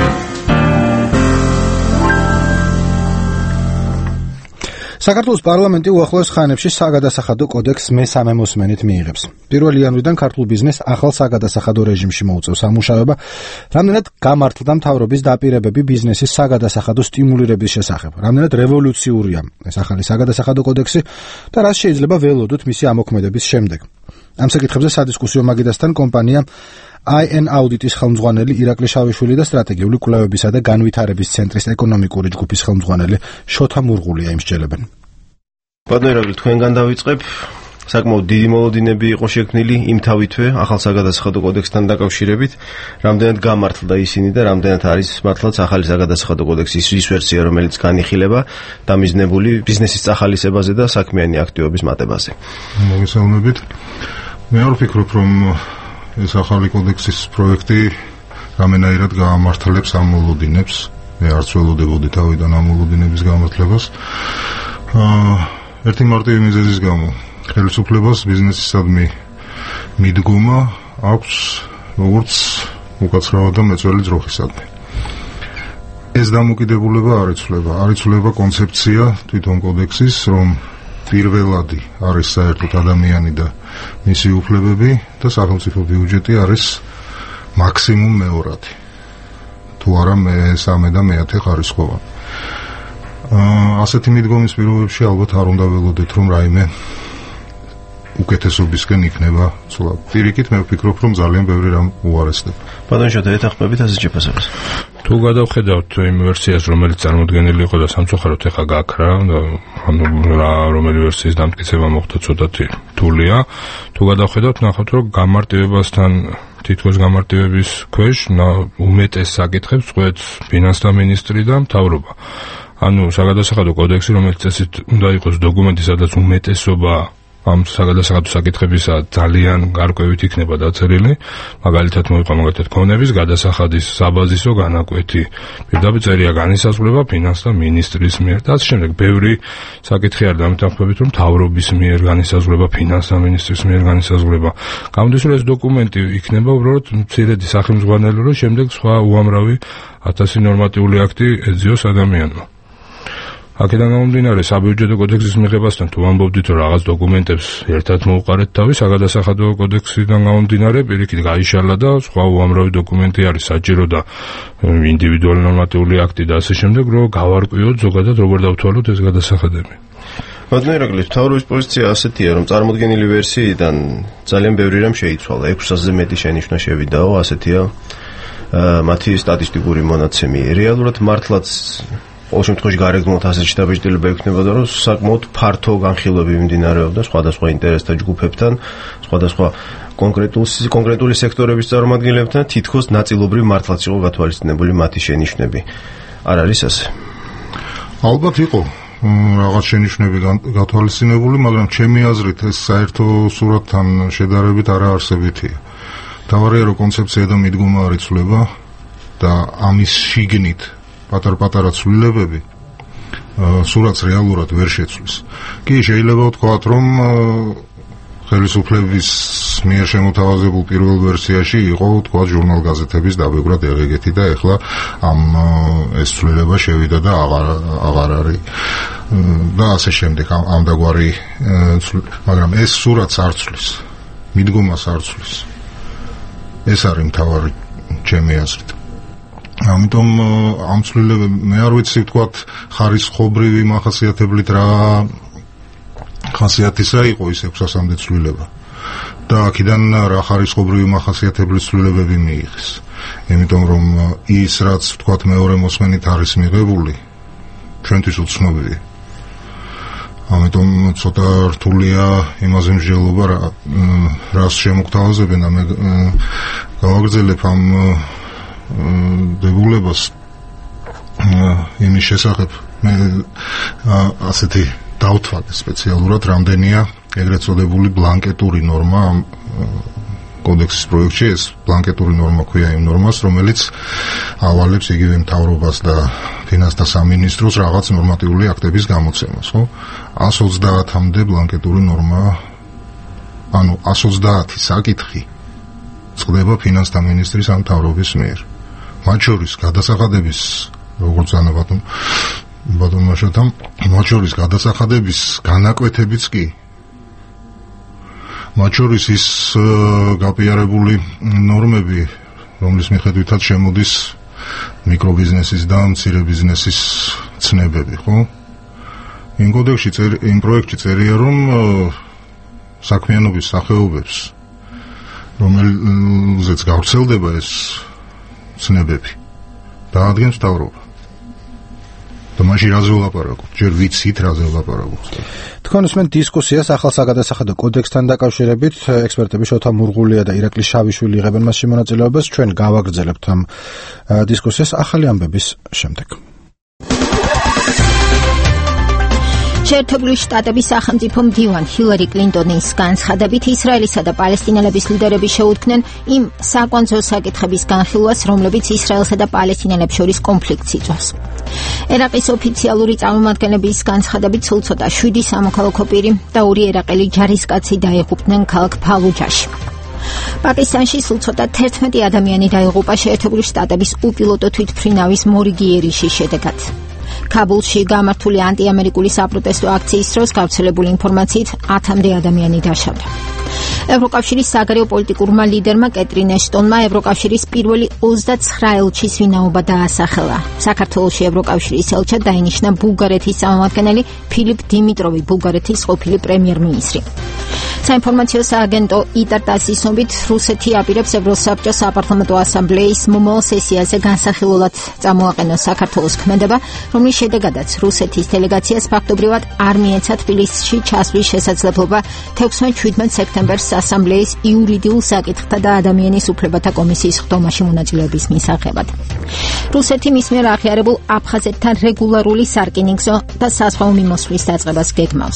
საქართველოს პარლამენტი უახლოეს ხანებში საგადასახადო კოდექსს მე-3 მოსმენით მიიღებს. 1 იანვრიდან ქართულ ბიზნესს ახალ საგადასახადო რეჟიმში მოუწევს სამუშაოება, რამდენად გამართლდა მთავრობის დაპირებები ბიზნესის საგადასახადო სტიმულირების შესახებ, რამდენად რევოლუციურია ეს ახალი საგადასახადო კოდექსი და რას შეიძლება ველოდოთ მისი ამოქმედების შემდეგ. ამ საკითხებზე სადისკუსიო მაგიდასთან კომპანია IN აუდიტის ხელმძღვანელი ირაკლი შავიშვილი და სტრატეგიული კვლევებისა და განვითარების ცენტრის ეკონომიკური ჯგუფის ხელმძღვანელი შოთა მურღულია იმსჯელებენ. ბატონო, თქვენგან დავიწყებ. საკმაოდ დიდი მოლოდინები იყო შექმნილი იმ თავითვე ახალ საგადასახადო კოდექსთან დაკავშირებით, რამდენად გამართლდა ისინი და რამდენად არის მართლაც ახალი საგადასახადო კოდექსის ის ვერსია, რომელიც განიხილება დამიზნებული ბიზნესის წახალისებაზე და საქმიანი აქტივობის მატებაზე. მოგესალმებით. მე არ ვფიქრობ, რომ ეს ახალი კოდექსის პროექტი რამენაირად გაამართლებს ამ მოლოდინებს. მე არც ველოდებოდი თავიდან ამ მოლოდინების გამართლებას. ერთი მარტივი მიზეზის გამო ხელისუფლებას ბიზნესისადმი მიდგომა აქვს როგორც უკაცრავად და მეწველი ძროხისადმი. ეს დამოკიდებულება არ იცვლება კონცეფცია თვითონ კოდექსის, რომ პირველადი არის საერთოდ ადამიანი და მისი უფლებები და სახელმწიფო ბიუჯეტი არის მაქსიმუმ მეორადი. თუ არა მე-3 და მე-10 ხარისხოვანი. ასეთი მიდგომის პირობებში ალბათ არ უნდა ველოდეთ, რომ რაიმე უკეთესობისკენ იქნება ცვლად. პირიქით მე ვფიქრობ, რომ ძალიან ბევრი რამ უარესდება. ბატონ შოთა, ეთანხმებით ასეთ შეფასებას? თუ გადავხედავთ იმ ვერსიას, რომელიც წარმოდგენილი იყო და სამწუხაროდ ეხა გაქრა, რომელი ვერსიის დამტკიცება მოხდა ცოტათი რთულია. თუ გადავხედავთ, ნახავთ, რომ გამარტივებასთან თითქოს გამარტივების ქვეშ უმეტეს საკითხებს წყვეტს ფინანსთა მინისტრი და მთავრობა. ანუ საგადასახადო კოდექსი, რომელიც წესით უნდა იყოს დოკუმენტი, სადაც უმეტესობა ამ საგადასახადო საკითხებისა ძალიან გარკვევით იქნება დაწერილი, მაგალითად მოიყვება ქონების გადასახადის საბაზისო განაკვეთი. პირდაპირ წერია განისაზღვრება ფინანსთა მინისტრის მიერ და ასე შემდეგ. ბევრი საკითხი არ დამეთანხმებით, რომ მთავრობის მიერ განისაზღვრება, ფინანსთა მინისტრის მიერ განისაზღვრება. გამოდის, რომ ეს დოკუმენტი იქნება უბრალოდ მცირედი სახელმძღვანელი, რომ შემდეგ სხვა უამრავი 1000 ნორმატიული აქტი ეძიოს ადამიანმა. აქედან გამომდინარე, საბიუჯეტო კოდექსის მიღებასთან თუ ამბობდით, რომ რაღაც დოკუმენტებს ერთად მოუყარეთ თავი, საგადასახადო კოდექსიდან გამომდინარე, პირიქით გაიშალა და სხვა უამრავი დოკუმენტი არის საჭირო და ინდივიდუალური ნორმატიული აქტი და ასე შემდეგ, რომ გავარკვიოთ ზოგადად როგორ დავთვალოთ ეს გადასახადები. ბატონო ირაკლი, მთავრობის პოზიცია ასეთია, რომ წარმოდგენილი ვერსიიდან ძალიან ბევრი რამ შეიცვალა, 600-ზე მეტი შენიშვნა შევიდაო, ასეთია მათი სტატისტიკური მონაცემი. რეალურად მართლაც ყოველ შემთხვევაში გარეგნულად ასეთი დაბეჭდილება ექნებოდა, რომ საკმაოდ ფართო განხილვები მიმდინარეობდა სხვადასხვა ინტერესთა ჯგუფებთან, სხვადასხვა კონკრეტული სექტორების წარმომადგენლებთან, თითქოს ნაწილობრივ მართლაც იყო გათვალისწინებული მათი შენიშვნები. არ არის ასე? ალბათ იყო რაღაც შენიშვნები გათვალისწინებული, მაგრამ ჩემი აზრით ეს საერთო სურათთან შედარებით არაარსებითია. თავარია, რომ კონცეფცია და მიდგომა არ იცვლება და ამის შიგნით პატარ-პატარა ცვლილებები სურათს რეალურად ვერ შეცვლის. კი, შეიძლება ვთქვათ, რომ ხელისუფლების მიერ შემოთავაზებულ პირველ ვერსიაში იყო თქვა ჟურნალ-გაზეთების დაბეჭდა ეგეთი და ეხლა ეს ცვლილება შევიდა და აღარ არის და ასე შემდეგ ამდაგვარი, მაგრამ ეს სურათს არ ცვლის, მიდგომას არ ცვლის. ეს არის მთავარი ჩემი აზრით. ამიტომ ამ ცვლილებები მე არ ვიცი ვთქვათ ხარისხობრივი მახასიათებლით რა ხასიათისა იყო ის 600-მდე ცვლილება და აქედან რა ხარისხობრივი მახასიათებლის ცვლილებები მიიღეს. იმიტომ რომ ის რაც ვთქვათ მეორე მოსმენით არის მიღებული ჩვენთვის უცნობია. ამიტომ ცოტა რთულია იმაზე მსჯელობა რას შემოგთავაზებენ და მე გავაგრძელებ ამ დებულებას იმის შესახებ მე ასეთი დავთვალე სპეციალურად რამდენია ეგრეთ წოდებული ბლანკეტური ნორმა ამ კოდექსის პროექტში. ეს ბლანკეტური ნორმა ქვია იმ ნორმას, რომელიც ავალებს იგივე მთავრობას და ფინანსთა სამინისტროს რაღაც ნორმატიული აქტების გამოცემას, ხო? 130-მდე ბლანკეტური ნორმა, ანუ 130 საკითხი წყდება ფინანსთა მინისტრის ან მთავრობის მიერ. მათ შორის გადასახადების, როგორც ანა ბატონმა შოთამ, მათ შორის გადასახადების განაკვეთებიც კი. მათ შორის ის გაპიარებული ნორმები, რომლის მიხედვითაც შემოდის მიკრობიზნესის და მცირე ბიზნესის ცნებები, ხო? იმ კოდექსში იმ პროექტში წერია, რომ საქმიანობის სახეობებს, რომელზეც გავრცელდება ეს ცნებები, დაადგენს მთავრობა. და მაშინ რაზე ვლაპარაკობთ? ჯერ ვიცით რაზე ვლაპარაკობთ? თქვენ უსმენთ დისკუსიას ახალ საგადასახადო კოდექსთან დაკავშირებით. ექსპერტები შოთა მურღულია და ირაკლი შავიშვილი იღებენ მასში მონაწილეობას. ჩვენ გავაგრძელებთ ამ დისკუსიას ახალი ამბების შემდეგ. შეერთებული შტატების სახელმწიფო მდივან ჰილარი კლინტონის განცხადებით ისრაელისა და პალესტინელების ლიდერები შეუდგნენ იმ საკვანძო საკითხების განხილვას, რომლებიც ისრაელსა და პალესტინელებს შორის კონფლიქტს იწვევს. ერაყის ოფიციალური წარმომადგენლების განცხადებით სულ ცოტა 7 სამოქალაქო პირი და 2 ერაყელი ჯარისკაცი დაიღუპნენ ქალაქ ფალუჯაში. პაკისტანში სულ ცოტა 11 ადამიანი დაიღუპა შეერთებული შტატების უპილოტო თვითმფრინავის მორიგი ერიშის შედეგად. კაბულში გამართული ანტიამერიკული საპროტესტო აქციის დროს გავრცელებული ინფორმაციით 10-მდე ადამიანი დაშავდა. ევროკავშირის საგარეო პოლიტიკურმა ლიდერმა კეტრინ ეშტონმა ევროკავშირის პირველი 29 ელჩის ვინაობა დაასახელა. საქართველოში ევროკავშირის ელჩად დაინიშნა ბულგარეთის წარმომადგენელი ფილიპ დიმიტროვი, ბულგარეთის ყოფილი პრემიერ-მინისტრი. საინფორმაციო სააგენტო იტარტასის ცნობით რუსეთი აპირებს ევროსაბჭოს საპარლამენტო ასამბლეის მომავალ სესიაზე განსახილველად წამოაყენოს საქართველოს ქმედება, რომლის შედეგადაც რუსეთის დელეგაციას ფაქტობრივად არ მიეცა თბილისში ჩასვლის შესაძლებლობა 16-17 სექტემბერს ასამბლეის იურიდიულ საკითხთა და ადამიანის უფლებათა კომისიის ხდომაში მონაწილეობის მისაღებად. რუსეთი მის მიერ აღიარებულ აფხაზეთთან რეგულარული სარკინიგზო და საზღვაო მიმოსვლის დაწყებას გეგმავს.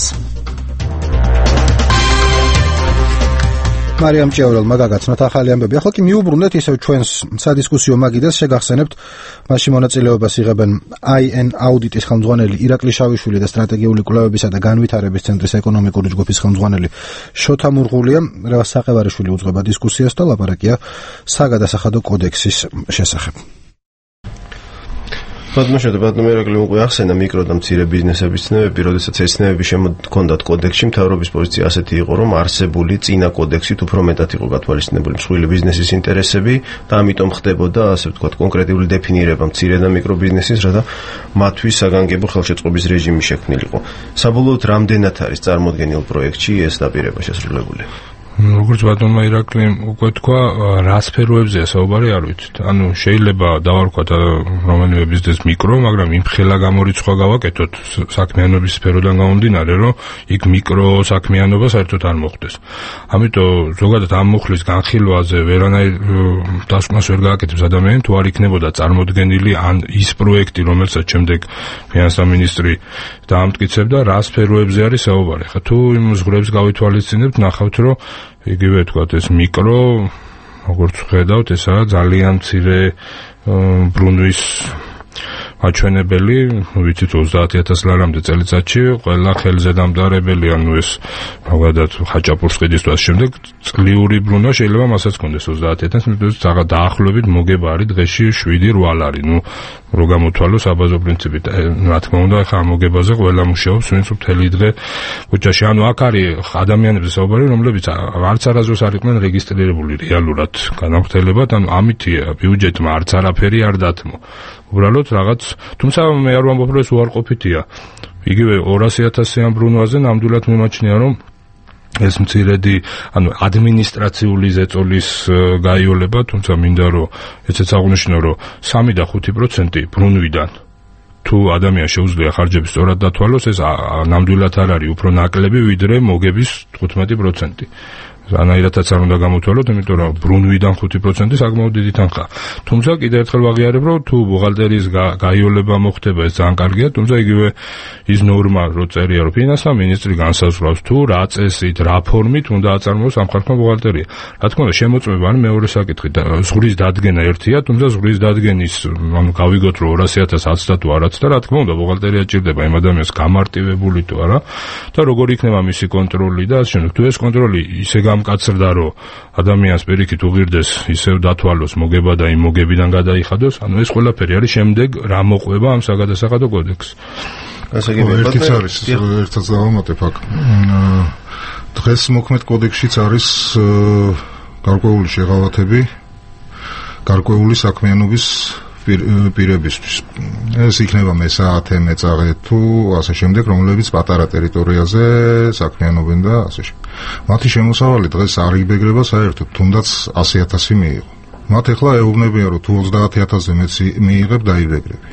მარიამ ჭიაურელმა გაგაცნოთ ახალი ამბები. ახლა კი მიუბრუნდეთ ისევ ჩვენს სადისკუსიო მაგიდას, შეგახსენებთ მასში მონაწილეობას იღებენ IN აუდიტის ხელმძღვანელი ირაკლი შავიშვილი და სტრატეგიული კვლევებისა და განვითარების ცენტრის ეკონომიკური ჯგუფის ხელმძღვანელი შოთა მურღულია. რევას საყევარიშვილი უძღვება დისკუსიას და ლაპარაკია საგადასახადო კოდექსის შესახებ. ბატონო ერაკლი უკვე ახსენა მიკრო და მცირე ბიზნესების ცნებები, როდესაც ეს ცნებები შემოჰქონდათ კოდექსში, მთავრობის პოზიცია ასეთი იყო, რომ არსებული წინა კოდექსით უფრო მეტად იყო გათვალისწინებული მსხვილი ბიზნესის ინტერესები და ამიტომ ხდებოდა, ასე ვთქვათ, კონკრეტული დეფინირება მცირე და მიკრო ბიზნესის, რათა მათთვის საგანგებო ხელშეწყობის რეჟიმი შექმნილიყო. საბოლოოდ რამდენად არის წარმოდგენილ პროექტში ეს დაპირება შესრულებული? როგორც ბატონმა ირაკლიმ უკვე თქვა, რა სფეროებზეა საუბარი არ ვიცით. ანუ შეიძლება დავარქვათ რომელიმე ბიზნეს მიკრო, მაგრამ იმ ხელა გამორიცხვა გავაკეთოთ საქმიანობის სფეროდან გამომდინარე, რომ იქ მიკრო საქმიანობა საერთოდ არ მოხდეს. ამიტომ ზოგადად ამ მუხლის განხილვაზე ვერანაირ დასკვნას ვერ გააკეთებს ადამიანი, თუ არ იქნებოდა წარმოდგენილი ან ის პროექტი, რომელსაც შემდეგ ფინანსთა მინისტრი დაამტკიცებდა, რა სფეროებზე არის საუბარი. ხა თუ იმ ზღვრებს გავითვალისწინებთ, ნახავთ, რომ იგივე თქვათ ეს მიკრო, როგორც ხედავთ, ესაა ძალიან მცირე ბრუნვის აჩვენებელი, ვიცით 30000 ლარამდე წელიწადში, ყველა ხელზე დამდარებელი, ანუ ეს მაგალითად ხაჭაპურს ყიდის და შემდეგ წლიური ბრუნვა შეიძლება მასაც კონდეს 30000, მაგრამ დაახლოებით მოგება არის დღეში 7-8 ლარი, ნუ რო გამოთვალო საბაზო პრინციპით. რა თქმა უნდა, ხა მოგებაზე ყველა მუშაობს, ვინც მთელი დღე ქუჩაში. ანუ აქ არის ადამიანებზე საუბარი, რომლებიც არც არასდროს არ იყვნენ რეგისტრირებული რეალურად განამხტელებად, ანუ ამითია ბიუჯეტმა არც არაფერი არ დათმო. უბრალოდ რაღაც, თუმცა მე არ ვამბობ, რომ ეს უარყოფითია. იგივე 200.000-იან ბრუნვაზე ნამდვილად მიმაჩნია, რომ ეს მცირედი, ანუ ადმინისტრაციული ზეწოლის გაიოლება, თუმცა მინდა რომ ეცეც აღნიშნო, რომ 3 და 5% ბრუნვიდან თუ ადამიანს შეუძლია ხარჯები სწორად დათვალოს, ეს ნამდვილად არ არის უფრო ნაკლები, ვიდრე მოგების 15%. ანაირადაც არ უნდა გამოთვალოთ, იმიტომ რომ ბრუნვიდან 5% საკმაოდ დიდი თანხაა. თუმცა კიდევ ერთხელ ვაღიარებ, რომ თუ ბუღალტერიის გაიოლება მოხდება, ეს ძალიან კარგია, თუმცა იგივე ის ნორმა, რომ წერია, რომ ფინანსთა მინისტრი განსაზღვრავს, თუ რა წესით, რა ფორმით უნდა აწარმოოს ამ ხალხმა ბუღალტერია. რა თქმა უნდა, შემოწმება არის მეორე საკითხი. ზღვრის დადგენა ერთია, თუმცა ზღვრის დადგენის, ანუ გავიგოთ, რომ 200.000 აცდა თუ არ აცდა, რა თქმა უნდა, ბუღალტერია ჭირდება იმ ადამიანს გამარტივებული თუ არა და როგორ იქნება მისი კონტროლი და ასე შემდეგ. თუ ეს კონტროლი ისე გამკაცრდა, რომ ადამიანს პირიქით უღირდეს ისევ დათვალოს მოგება და იმ მოგებიდან გადაიხადოს, ანუ ეს ყველაფერი არის შემდეგ რა მოყვება ამ საგადასახადო კოდექსს. ერთიც არის, ერთად დავამატებ აქ. დღეს მოქმედ კოდექსშიც არის გარკვეული შეღავათები, გარკვეული საქმიანობის პირებისთვის. ეს იქნება მე-10 მეწაღე თუ ასე შემდეგ, რომლებიც პატარა ტერიტორიაზე საქმიანობენ და ასე შემდეგ. მათი შემოსავალი დღეს არ იბეგრება საერთოდ, თუნდაც 100.000 მიიღო. მათ ეხლა ეუბნებიან, რომ თუ 30.000-ზე მეც მიიღებ, დაიბეგრები.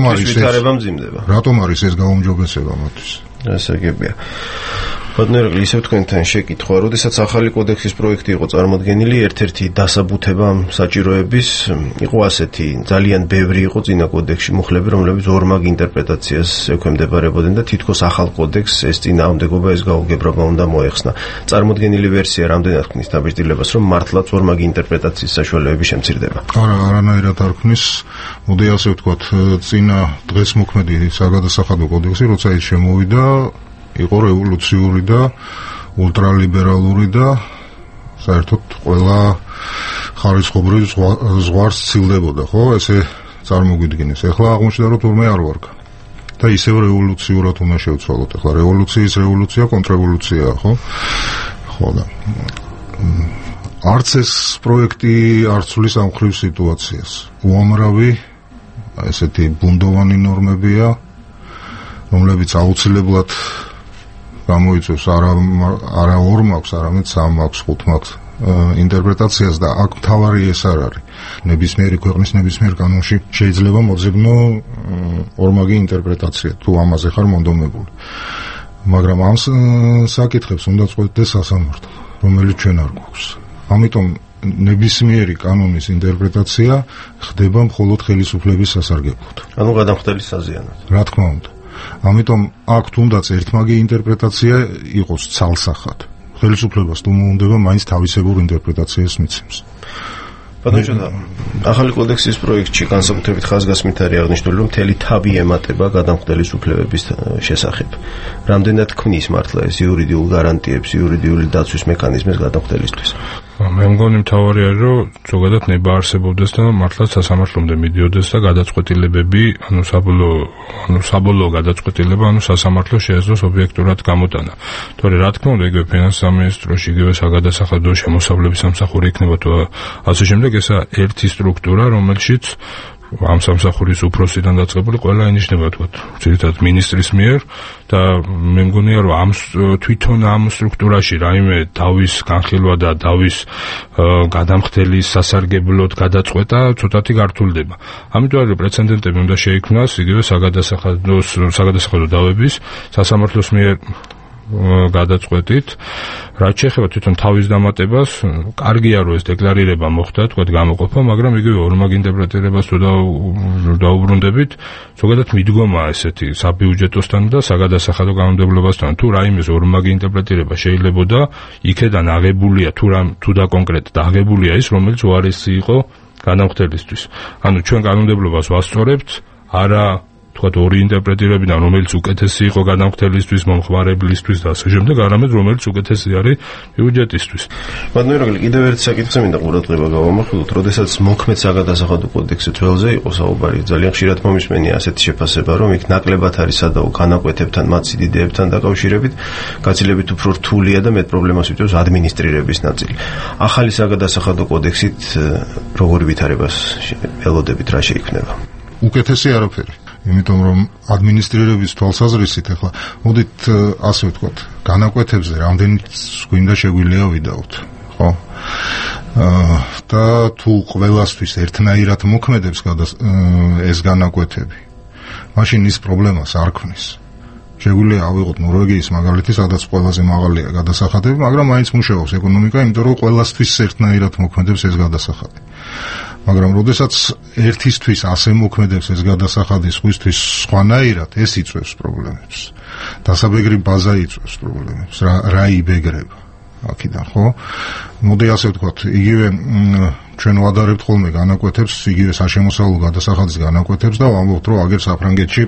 რატომ არის ეს გაუმჯობესება მათთვის? ესე გებია. ბატონო, ისევ თქვენთან შეკითხვა, როდესაც ახალი კოდექსის პროექტი იყო წარმოდგენილი, ერთ-ერთი დასაბუთება ამ საჭიროების იყო ასეთი, ძალიან ბევრი იყო წინა კოდექსში მუხლები, რომლებიც ორმაგ ინტერპრეტაციას ექვემდებარებოდნენ და თითქოს ახალ კოდექსს ეს წინააღმდეგობა, ეს გაუგებრობა უნდა მოეხსნა. წარმოდგენილი ვერსია რამდენად ქმნის დაბეჭდილებას, რომ მართლაც ორმაგი ინტერპრეტაციის საშუალებები შემცირდება? არანაირად არ ქმნის. მოდი ასე ვთქვათ, წინა დღეს მოქმედი საგადასახადო კოდექსი, როცა ის შემოვიდა, იყო რევოლუციური და ულტრალიბერალური და საერთოდ ყველა ხარისხობრივ ზღვარს ცილდებოდა, ხო? ესე წარმოგვიდგინეს. ეხლა აღმოჩნდა, რომ თურმე არ ვარგა. და ისევ რევოლუციურად უნდა შევცვალოთ. ეხლა რევოლუციის რევოლუცია კონტრრევოლუციაა, ხო? ხო და არც ეს პროექტი არ ცვლის ამ ხრივ სიტუაციას. უამრავი ესეთი ბუნდოვანი ნორმებია, რომლებიც აუცილებლად გამოიწვევს არა 2 მაქვს, არამედ 3 მაქვს, 5 მაქვს ინტერპრეტაციას და აქ მთავარი ეს არ არის. ნებისმიერი ქვეყნის ნებისმიერ კანონში შეიძლება მოძებნო ორმაგი ინტერპრეტაცია, თუ ამაზე ხარ მონდომებული. მაგრამ ამ საკითხებს უნდა წყვეტდეს სასამართლო, რომელიც ჩვენ არ გვაქვს. ამიტომ ნებისმიერი კანონის ინტერპრეტაცია ხდება მხოლოდ ხელისუფლების სასარგებლოდ. ანუ გადამხდელი საზიანოდ. რა თქმა უნდა. ამიტომ აქ თუნდაც ერთმაგი ინტერპრეტაცია იყოს ცალსახად. ხელისუფლებას თუ მოუნდება მაინც თავისებურ ინტერპრეტაციას მიცემს. ბატონო, ახალი კოდექსის პროექტში განსაკუთრებით ხაზგასმით არის აღნიშნული, რომ მთელი თავი ემატება გადამხდელის უფლებების შესახებ. რამდენად ქმნის მართლა ეს იურიდიულ გარანტიებს, იურიდიული დაცვის მექანიზმებს გადამხდელისთვის? მე მგონი მთავარი არის რომ ზოგადად ნება არსებობდეს და მართლაც სასამართლომდე მიდიოდეს და გადაწყვეტილებები, საბოლოო გადაწყვეტილება, სასამართლო შეეძლოს ობიექტურად გამოტანა. თორე რა თქმა უნდა, იგივე ფინანსის სამინისტროში, იგივე საგადასახადო შემოსავლების სამსახური იქნება თუ ასე შემდეგ, ესა ერთი სტრუქტურა, რომელშიც ამ სამსახურის უფროსიდან დაწყებული ყველა ინიშნება თქვათ ძირითადად მინისტრის მიერ და მე მგონია რომ თვითონ ამ სტრუქტურაში რაიმე დავის განხილვა და დავის გადამხდელის სასარგებლოდ გადაწყვეტა ცოტათი გართულდება. ამიტომ არის პრეცედენტები უნდა შეიქმნას იგივე საგადასახადო დავების სასამართლოს მიერ გადაწყვეტით, რაც შეეხება თვითონ თავის დამატებას, კარგია რომ ეს დეკლარირება მოხდა, თქვათ გამოყოფა, მაგრამ იგივე ორმაგ ინტერპრეტირებას თუ დაუბრუნდებით, ზოგადად მიდგომა ესეთი საბიუჯეტოსთან და საგადასახადო კანონმდებლობასთან, თუ რაიმეს ორმაგი ინტერპრეტირება შეიძლებოდა, იქედან აღებულია თუ და კონკრეტად აღებულია ის, რომელიც უარესი იყო განამხდელისთვის. ანუ ჩვენ კანონმდებლობას ვასწორებთ, არა თქვათ ორი ინტერპრეტირებიდან, რომელიც უკეთესი იყო განამხდელისთვის, მომხმარებლისთვის და ასე შემდეგ, არამედ რომელიც უკეთესი არის ბიუჯეტისთვის. ბატონო, კიდევ ერთი საკითხი მინდა ყურადღება გავამახვილოთ, როდესაც მოქმედ საგადასახადო კოდექსის ძველზე იყო საუბარი, ძალიან ხშირად მომისმენია ასეთი შეფასება, რომ იქ ნაკლებად არის სადაო განაკვეთებთან, მათ სიდიდეებთან დაკავშირებით, გაცილებით უფრო რთულია და მეტ პრობლემას იწვევს ადმინისტრირების ნაწილი. ახალი საგადასახადო კოდექსით როგორი ვითარებას ელოდებით, რა შეიქმნება? უკეთესი არაფერი. იმიტომ რომ ადმინისტრირების თვალსაზრისით ახლა მოდით ასე ვთქვათ, განაკვეთებზე რამდენი გვინდა შეგვიძლია ვიდაოთ, ხო? და თუ ყველასთვის ერთნაირად მოქმედებს ეს განაკვეთები, მაშინ ის პრობლემას არ ქმნის. შეგვიძლია ავიღოთ ნორვეგიის მაგალითი, სადაც ყველაზე მაღალია გადასახადები, მაგრამ მაინც მუშაობს ეკონომიკა, იმიტომ რომ ყველასთვის ერთნაირად მოქმედებს ეს გადასახადი. მაგრამ როდესაც ერთისთვის ასე მოქმედებს ეს გადასახადი, სხვისთვის სხვანაირად, ეს იწვევს პრობლემებს. დასაბეგრი ბაზა იწვევს პრობლემებს, რა იბეგრება აქედან, ხო? მოდი ასე ვთქვათ, იგივე ჩვენ ვადარებთ ხოლმე განაკვეთებს, იგივე საშემოსავლო გადასახადის განაკვეთებს და ვამბობთ, რომ აგერ საფრანგეთში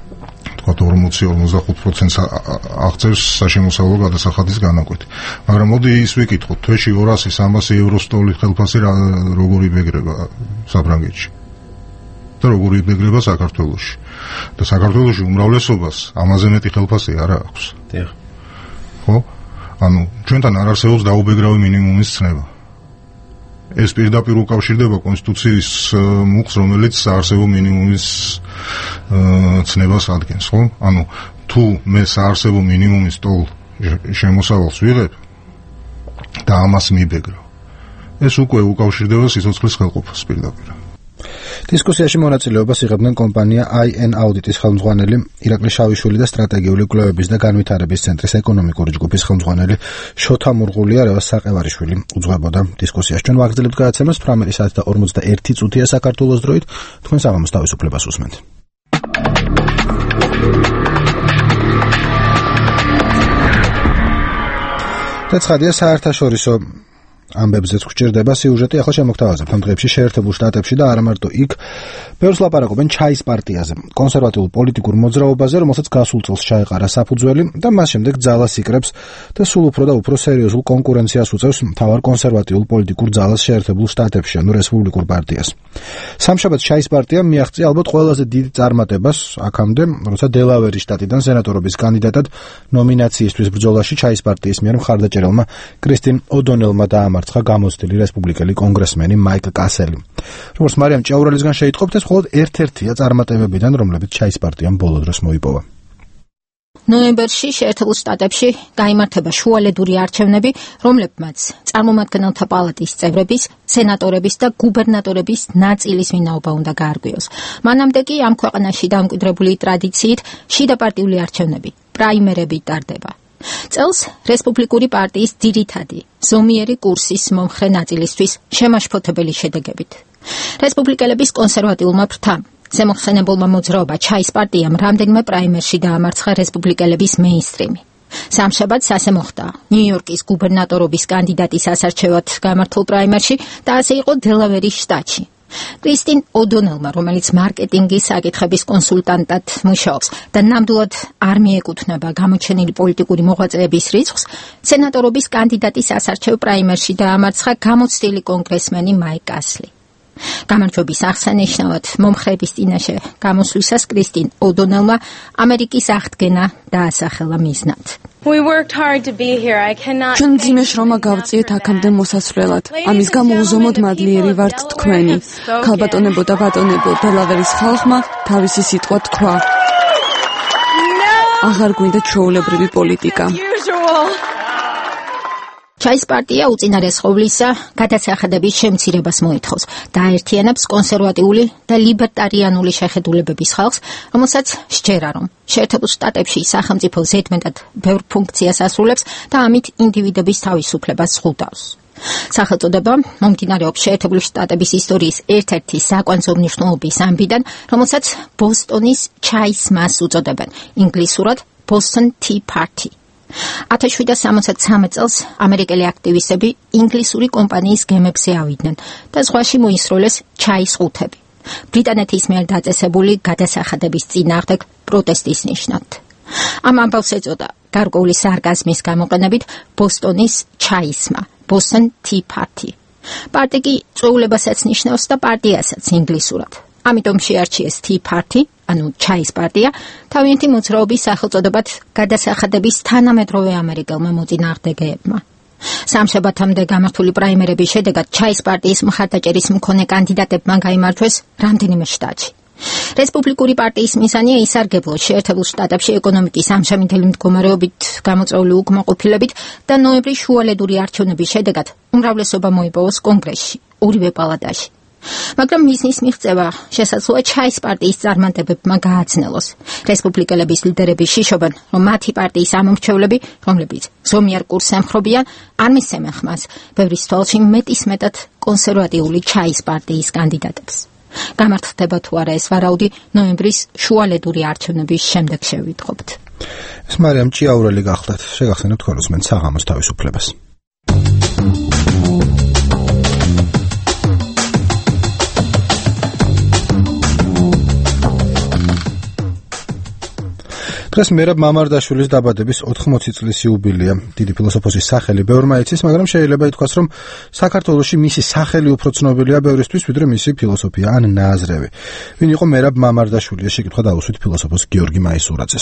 40-45% აღწევს საშემოსავლო გადასახადის განაკვეთი. მაგრამ მოდი ის ვიკითხოთ, თვეში 200-300 ევროს ტოლით ხელფასი როგორ იბეგრება საფრანგეთში და როგორ იბეგრება საქართველოში. და საქართველოში უმრავლესობას ამაზე მეტი ხელფასი არ აქვს. ხო? ანუ ჩვენთან არ არსებობს დაუბეგრავი მინიმუმის ცნება. ეს პირდაპირ უკავშირდება კონსტიტუციის მუხს, რომელიც საარსებო მინიმუმის ცნებას ადგენს, ხო? ანუ თუ მე საარსებო მინიმუმის ტოლ შემოსავალს ვიღებ და ამას მიბეგრავ, ეს უკვე უკავშირდება სიცოცხლის ხელყოფას პირდაპირ. დისკუსიაში მონაწილეობას იღებდნენ კომპანია IN აუდიტის ხელმძღვანელი ირაკლი შავიშვილი და სტრატეგიული კვლევების და განვითარების ცენტრის ეკონომიკური ჯგუფის ხელმძღვანელი შოთა მურღულია. რევას საყევარიშვილი უძღვებოდა დისკუსიას. ჩვენ ვაგრძელებთ გადაცემას 18:41 საქართველოს დროით. თქვენ საღამოს თავისუფლებას უსმენთ. ცხადია, საერთაშორისო ამბებზეც გვჭირდება სიუჟეტი. ახლა შემოგთავაზებთ ამ დღეებში შეერთებულ შტატებში და არა მარტო იქ ბევრს ლაპარაკობენ ჩაის პარტიაზე, კონსერვატიულ პოლიტიკურ მოძრაობაზე, რომელსაც გასულ წელს ჩაეყარა საფუძველი და მას შემდეგ ძალას იკრებს და სულ უფრო და უფრო სერიოზულ კონკურენციას უწევს მთავარ კონსერვატიულ პოლიტიკურ ძალას შეერთებულ შტატებში, ანუ რესპუბლიკურ პარტიას. სამშაბათს ჩაის პარტიამ მიაღწია ალბათ ყველაზე დიდ წარმატებას აქამდე, როცა დელავერის შტატიდან სენატორობის კანდიდატად ნომინაციისთვის ბრძოლაში ჩაის პარტიის მიერ მხარდაჭერელმა კრისტინ ოდონელმა დაამარცხა გამოცდილი რესპუბლიკელი კონგრესმენი მაიკ კასელი. როგორც მარიამ ჭაურელისგან შეიტყობთ, ეს მხოლოდ ერთ-ერთია წარმატებებიდან, რომლებიც ჩაის პარტიამ ბოლო დროს მოიპოვა. ნოემბერში შეერთებულ შტატებში გაიმართება შუალედური არჩევნები, რომლებმაც წარმომადგენელთა პალატის წევრების, სენატორების და გუბერნატორების ნაწილის ვინაობა უნდა გაარღვიოს. მანამდე კი ამ ქვეყანაში დამკვიდრებული ტრადიციით შიდაპარტიული არჩევნები, პრაიმერები ტარდება. წელს რესპუბლიკური პარტიის ძირითადი ზომიერი კურსის მომხრე ნაწილისთვის შემაშფოთებელი შედეგებით. რესპუბლიკელების კონსერვატიულმა ფრთამ ზემოხსენებულმა მოძრაობა ჩაის პარტიამ რამდენიმე პრაიმერში დაამარცხა რესპუბლიკელების მეინსტრიმი. სამშაბათს ასე მოხდა ნიუ-იორკის გუბერნატორობის კანდიდატის ასარჩევად გამართულ პრაიმერში და ასე იყო დელავერის შტატში. კრისტინ ოდონელმა, რომელიც მარკეტინგის საკითხების კონსულტანტად მუშაობს და ნამდვილად არ მიეკუთვნება გამოჩენილი პოლიტიკური მოღვაწეების რიცხვს, სენატორობის კანდიდატის ასარჩევ პრაიმერში დაამარცხა გამოცდილი კონგრესმენი მაიკ კასლი. გამარჯვების აღსანიშნავად მომხრეების წინაშე გამოსვლისას კრისტინ ოდონელმა ამერიკის აღდგენა დაასახელა მიზნად. ჩვენ მძიმე შრომა გავწიეთ აქამდე მოსასვლელად. ამის გამო უზომოდ მადლიერი ვართ თქვენი. ქალბატონებო და ბატონებო, დელავერის ხალხმა თავისი სიტყვა თქვა. აღარ გვინდა ჩვეულებრივი პოლიტიკა. ჩაის პარტია უწინარეს ყოვლისა გადასახადების შემცირებას მოითხოვს და აერთიანებს კონსერვატიული და ლიბერტარიანული შეხედულებების ხალხს, რომელსაც სჯერა, რომ შეერთებულ შტატებში სახელმწიფო ზედმეტად ბევრ ფუნქციას ასრულებს და ამით ინდივიდების თავისუფლებას ზღუდავს. სახელწოდება მომდინარეობს შეერთებული შტატების ისტორიის ერთ-ერთი საკვანძო მნიშვნელობის ამბიდან, რომელსაც ბოსტონის ჩაის მას უწოდებენ, ინგლისურად Boston Tea Party. 1763 წელს ამერიკელი აქტივისტები ინგლისური კომპანიის გემებზე ავიდნენ და ზღვაში მოისროლეს ჩაის ყუთები. ბრიტანეთის მიერ დაწესებული გადასახადების წინააღმდეგ პროტესტის ნიშნად. ამ ამბავს ეწოდა გარკვეული სარკაზმის გამოყენებით ბოსტონის ჩაისმა, Boston Tea Party. პარტიკი წვეულებასაც ნიშნავს და პარტიასაც ინგლისურად. ამიტომ შეარჩიეს Tea Party, ანუ ჩაის პარტია, თავიანთი მოძრაობის სახელწოდებად გადასახადების თანამედროვე ამერიკელმა მოწინააღმდეგეებმა. სამშაბათამდე გამართული პრაიმერების შედეგად ჩაის პარტიის მხარდაჭერის მქონე კანდიდატებმა გაიმარჯვეს რამდენიმე შტატში. რესპუბლიკური პარტიის მიზანია ისარგებლოს შეერთებულ შტატებში ეკონომიკის ამჟამინდელი მდგომარეობით გამოწვეული უკმაყოფილებით და ნოემბრის შუალედური არჩევნების შედეგად უმრავლესობა მოიპოვოს კონგრესში, ორივე პალატაში. მაგრამ მიზნის მიღწევა შესაძლოა ჩაის პარტიის წარმატებებმა გააძნელოს. რესპუბლიკელების ლიდერები შიშობენ, რომ მათი პარტიის ამომრჩევლები, რომლებიც ზომიერ კურსს ემხრობიან, არ მისცემენ ხმას ბევრის თვალში მეტისმეტად კონსერვატიული ჩაის პარტიის კანდიდატებს. გამართლდება თუ არა ეს ვარაუდი ნოემბრის შუალედური არჩევნების შემდეგ შევიტყობთ. ეს მარიამ ჭიაურელი გახლდათ. შეგახსენებთ თქვენ უსმენთ საღამოს თავისუფლებას. დღეს მერაბ მამარდაშვილის დაბადების 80 წლის იუბილეა. დიდი ფილოსოფოსის სახელი ბევრმა იცის, მაგრამ შეიძლება ითქვას, რომ საქართველოში მისი სახელი უფრო ცნობილია ბევრისთვის, ვიდრე მისი ფილოსოფია ან ნაზრები. ვინ იყო მერაბ მამარდაშვილი? ეს შეკითხვა დაუსვით ფილოსოფოს გიორგი მაისურაძეს.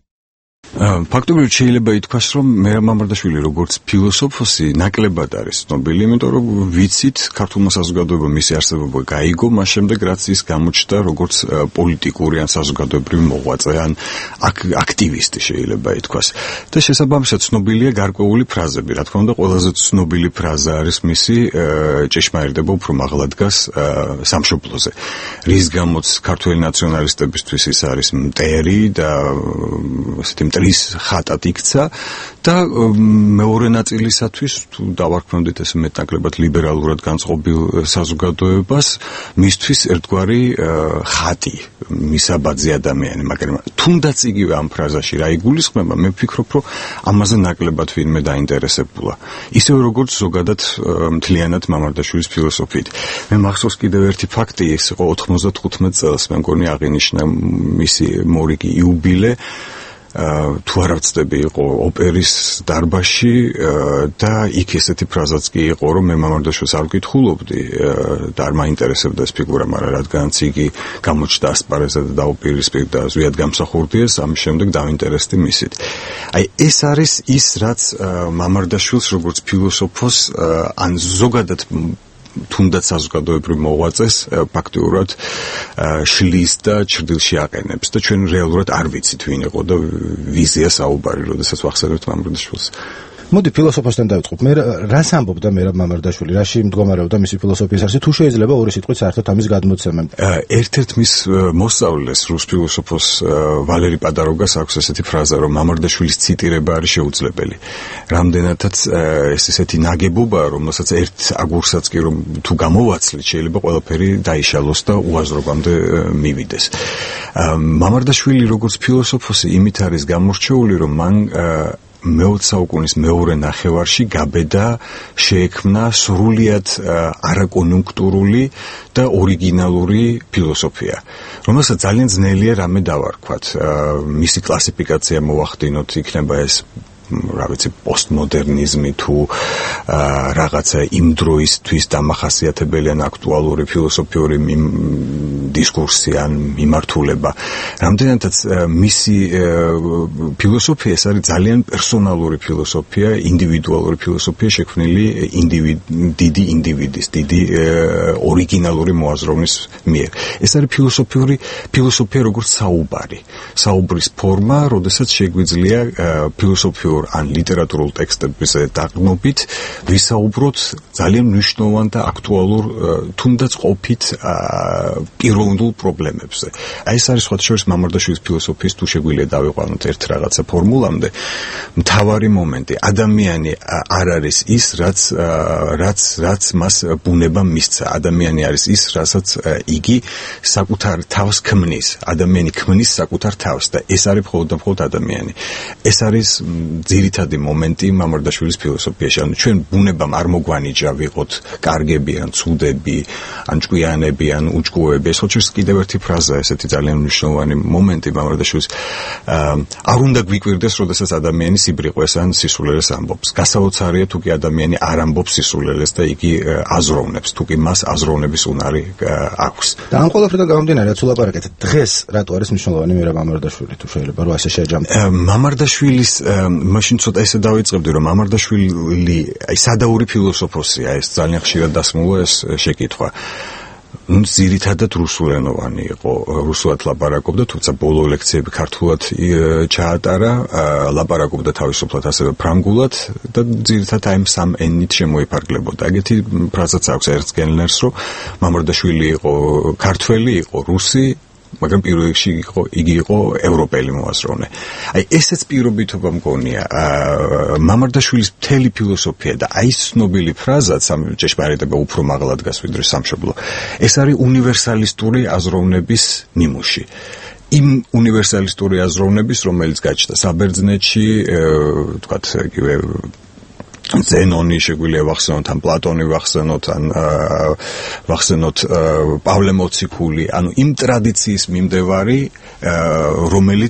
ფაქტობრივად შეიძლება ითქვას, რომ მერაბ მამარდაშვილი როგორც ფილოსოფოსი ნაკლებად არის ცნობილი, იმიტომ რომ ვიცით, ქართულმა საზოგადოებამ მისი არსებობა გაიგო, მას შემდეგ რაც ის გამოჩნდა როგორც პოლიტიკური ან საზოგადოებრივი მოღვაწე ან აქტივისტი შეიძლება ითქვას. და შესაბამისად ცნობილია გარკვეული ფრაზები. რა თქმა უნდა, ყველაზე ცნობილი ფრაზა არის მისი ჭეშმარიტება უფრო მაღლა დგას სამშობლოზე. რის გამოც ქართველი ნაციონალისტებისთვის ის არის მტერი და ესეთი მტრის ხატად იქცა და მეორე ნაწილისათვის თუ დავარქმევდით ეს მეტნაკლებად ლიბერალურად განწყობილ საზოგადოებას, მისთვის ერთგვარი ხატი, მისაბაძე ადამიანი, მაგრამ თუნდაც იგივე ამ ფრაზაში რა იგულისხმება, მე ვფიქრობ, რომ ამაზე ნაკლებად ვინმე დაინტერესებულა. ისევე როგორც ზოგადად მთლიანად მამარდაშვილის ფილოსოფიით. მე მახსოვს კიდევ ერთი ფაქტი, ეს იყო 95 წელს, მე მგონი აღინიშნა მისი მორიგი იუბილე, თუ არ ვცდები იყო ოპერის დარბაზში და იქ ესეთი ფრაზაც კი იყო, რომ მე მამარდაშვილს არ ვკითხულობდი და არ მაინტერესებდა ეს ფიგურა, მაგრამ რადგანაც იგი გამოჩნდა ასპარეზზე და დაუპირისპირდა ზვიად გამსახურდიეს, ამის შემდეგ დავინტერესდი მისით. აი ეს არის ის, რაც მამარდაშვილს როგორც ფილოსოფოს ან ზოგადად თუნდაც საზოგადოებრივ მოღვაწეს ფაქტიურად შლის და ჭრდილში აყენებს და ჩვენ რეალურად არ ვიცით ვინ იყო და ვიზია საუბარი, როდესაც ვახსენებთ მამარდაშვილს. მოდი ფილოსოფოსთან დავიწყოთ. მე რას ამბობდა მერაბ მამარდაშვილი? რაში მდგომარეობდა მისი ფილოსოფიის არსი? თუ შეიძლება ორი სიტყვით საერთოდ ამის გადმოცემა. ერთ-ერთ მის მოსწავლეს რუს ფილოსოფოს ვალერი პადაროგას აქვს ესეთი ფრაზა, რომ მამარდაშვილის ციტირება არის შეუძლებელი. რამდენადაც ეს ესეთი ნაგებობაა, რომელსაც ერთ აგურსაც კი რომ თუ გამოვაცლით, შეიძლება ყველაფერი დაიშალოს და უაზრობამდე მივიდეს. მამარდაშვილი როგორც ფილოსოფოსი იმით არის გამორჩეული, რომ მე-20 საუკუნის მეორე ნახევარში გაბედა შეექმნა სრულიად არაკონიუნქტურული და ორიგინალური ფილოსოფია, რომელსაც ძალიან ძნელია რამე დავარქვათ. მისი კლასიფიკაცია მოვახდინოთ, იქნება ეს რა ვიცი პოსტმოდერნიზმი თუ რაღაცა იმ დროისთვის დამახასიათებელი ან აქტუალური ფილოსოფიური დისკურსი ან მიმართულება. რამდენადაც მისი ფილოსოფია ეს არის ძალიან პერსონალური ფილოსოფია, ინდივიდუალური ფილოსოფია შექმნილი დიდი ინდივიდის, დიდი ორიგინალური მოაზროვნის მიერ. ეს არის ფილოსოფია როგორც საუბრის ფორმა, როდესაც შეგვიძლია ფილოსოფიურ ან ლიტერატურულ ტექსტების დაყრდნობით ვისაუბროთ ძალიან მნიშვნელოვან და აქტუალურ თუნდაც ყოფით პიროვნულ პრობლემებზე. ეს არის სხვა შორის მამარდაშვილის ფილოსოფიის თუ შეგვიძლია დავიყვანოთ ერთ რაღაცა ფორმულამდე, მთავარი მომენტი. ადამიანი არ არის ის, რაც მას ბუნება მისცა. ადამიანი არის ის, რასაც იგი საკუთარ თავს ქმნის. ადამიანი ქმნის საკუთარ თავს და ეს არის მხოლოდ და მხოლოდ ადამიანი. ეს არის ძირითადი მომენტი მამარდაშვილის ფილოსოფიაში. ანუ ჩვენ ბუნებამ არ მოგვანიჭა ვიყოთ კარგები ან ცუდები, ან ჭკვიანები, ან უჭკუები. ეს ხოჩის კიდევ ერთი ფრაზა, ესეთი ძალიან მნიშვნელოვანი მომენტი მამარდაშვილის. არ უნდა გვიკვირდეს, როდესაც ადამიანი სიბრიყვეს ან სისულელეს ამბობს. გასაოცარია თუ კი ადამიანი არ ამბობს სისულელეს და იგი აზროვნებს, თუ კი მას აზროვნების უნარი აქვს. და ამ ყველაფრიდან გამომდინარე, რაც ვლაპარაკეთ, დღეს რატო არის მნიშვნელოვანი მირა მამარდაშვილი, თუ შეიძლება რომ ასე შეჯამოთ. მამარდაშვილის მაშინ ცოტა ესე დავიწყებდი, რომ მამარდაშვილი სადაური ფილოსოფოსია, ეს ძალიან ხშირად დასმულა ეს შეკითხვა. ძირითადად რუსულენოვანი იყო, რუსულად ლაპარაკობდა, თუმცა ბოლო ლექციები ქართულად ჩაატარა, ლაპარაკობდა თავისუფლად ასევე ფრანგულად და ძირითადად აი სამ ენით შემოიფარგლებოდა. ეგეთი ფრაზაც აქვს ერთ გენლერს, რომ მამარდაშვილი იყო ქართველი, იყო რუსი, მაგრამ პირველ რიგში იგი იყო ევროპელი მოაზროვნე. აი ესეც პირობითობა მგონია. მამარდაშვილის მთელი ფილოსოფია და აი ეს ცნობილი ფრაზაც, ჭეშმარიტება უფრო მაღლა დგას ვიდრე სამშობლო. ეს არის უნივერსალისტური აზროვნების ნიმუში. იმ უნივერსალისტური აზროვნების, რომელიც გაჩნდა საბერძნეთში, თქვათ იგივე ზენონი შეგვიძლია ვახსენოთ, ან პლატონი ვახსენოთ, ან ვახსენოთ პავლე მოციქული, ანუ იმ ტრადიციის მიმდევარი, რომელიც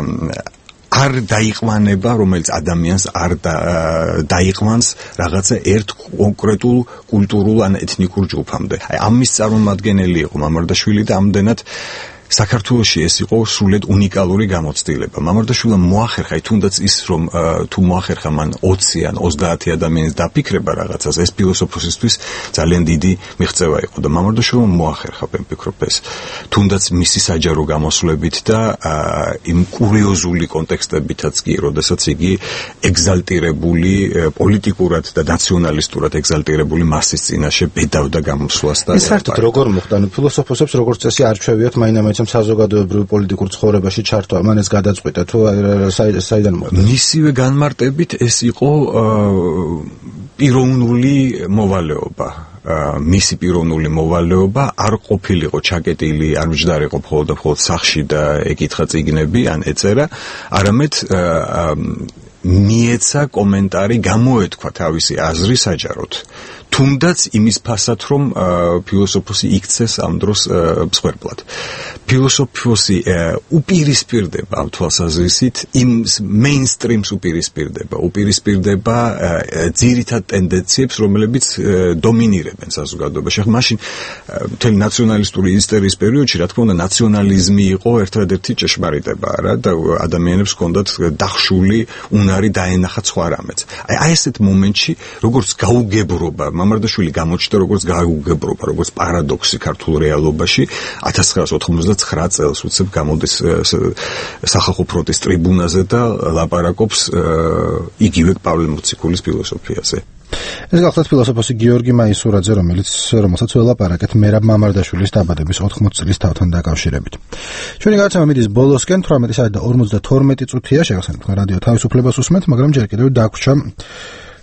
არ დაიყვანება, რომელიც ადამიანს არ დაიყვანს რაღაცა ერთ კონკრეტულ კულტურულ ან ეთნიკურ ჯგუფამდე. აი ამის წარმომადგენელი იყო მამარდაშვილი და ამდენად საქართველოში ეს იყო სრულიად უნიკალური გამოცდილება. მამარდაშვილმა მოახერხა, თუნდაც ის რომ თუ მოახერხა მან 20 ან 30 ადამიანის დაფიქრება რაღაცას, ეს ფილოსოფოსისთვის ძალიან დიდი მიღწევა იყო და მამარდაშვილმა მოახერხა, მე ვფიქრობ ეს, თუნდაც მისი საჯარო გამოსვლებით და იმ კურიოზული კონტექსტებითაც კი, როდესაც იგი ეგზალტირებული პოლიტიკურად და ნაციონალისტურად ეგზალტირებული მასის წინაშე ბედავდა გამოსვლას და ეს საერთოდ როგორ მოხდა? ფილოსოფოსებს როგორც წესი არ ჩვევიათ მაინამაინც საზოგადოებრივ პოლიტიკურ ცხოვრებაში ჩართვა, მან ეს გადაწყვიტა თუ საიდან მოხდა? მისივე განმარტებით ეს იყო პიროვნული მოვალეობა. მისი პიროვნული მოვალეობა არ ყოფილიყო ჩაკეტილი, არ მჯდარიყო მხოლოდ სახში და ეკითხა წიგნები ან ეწერა, არამედ მიეცა კომენტარი, გამოეთქვა თავისი აზრი საჯაროდ. თუნდაც იმის ფასად, რომ ფილოსოფოსი იქცეს ამ დროს მსხვერპლად. ფილოსოფოსი უპირისპირდება ამ თვალსაზრისით, იმ მეინსტრიმს უპირისპირდება ძირითად ტენდენციებს, რომლებიც დომინირებენ საზოგადოებაში. მაშინ მთელი ნაციონალისტური ისტერიის პერიოდში, რა თქმა უნდა, ნაციონალიზმი იყო ერთადერთი ჭეშმარიტება რა და ადამიანებს ჰქონდათ დახშული უნარი დაენახათ სხვა რამეც. აი ესეთ მომენტში, როგორც გაუგებრობა, მამარდაშვილი გამოჩნდა როგორც გაუგებრობა, როგორც პარადოქსი ქართულ რეალობაში. 1999 წელს უცებ გამოდის სახალხო ფრონტის ტრიბუნაზე და ლაპარაკობს იგივე პავლე მოციქულის ფილოსოფიაზე. ეს გახლავთ ფილოსოფოსი გიორგი მაისურაძე, რომელსაც ველაპარაკეთ მერაბ მამარდაშვილის დაბადების 80 წლის თავთან დაკავშირებით. ჩვენი გადაცემა მიდის ბოლოსკენ, 18:42 წუთია, შევახსენებთ რადიო თავისუფლებას უსმენთ, მაგრამ ჯერ კიდევ დაგვრჩა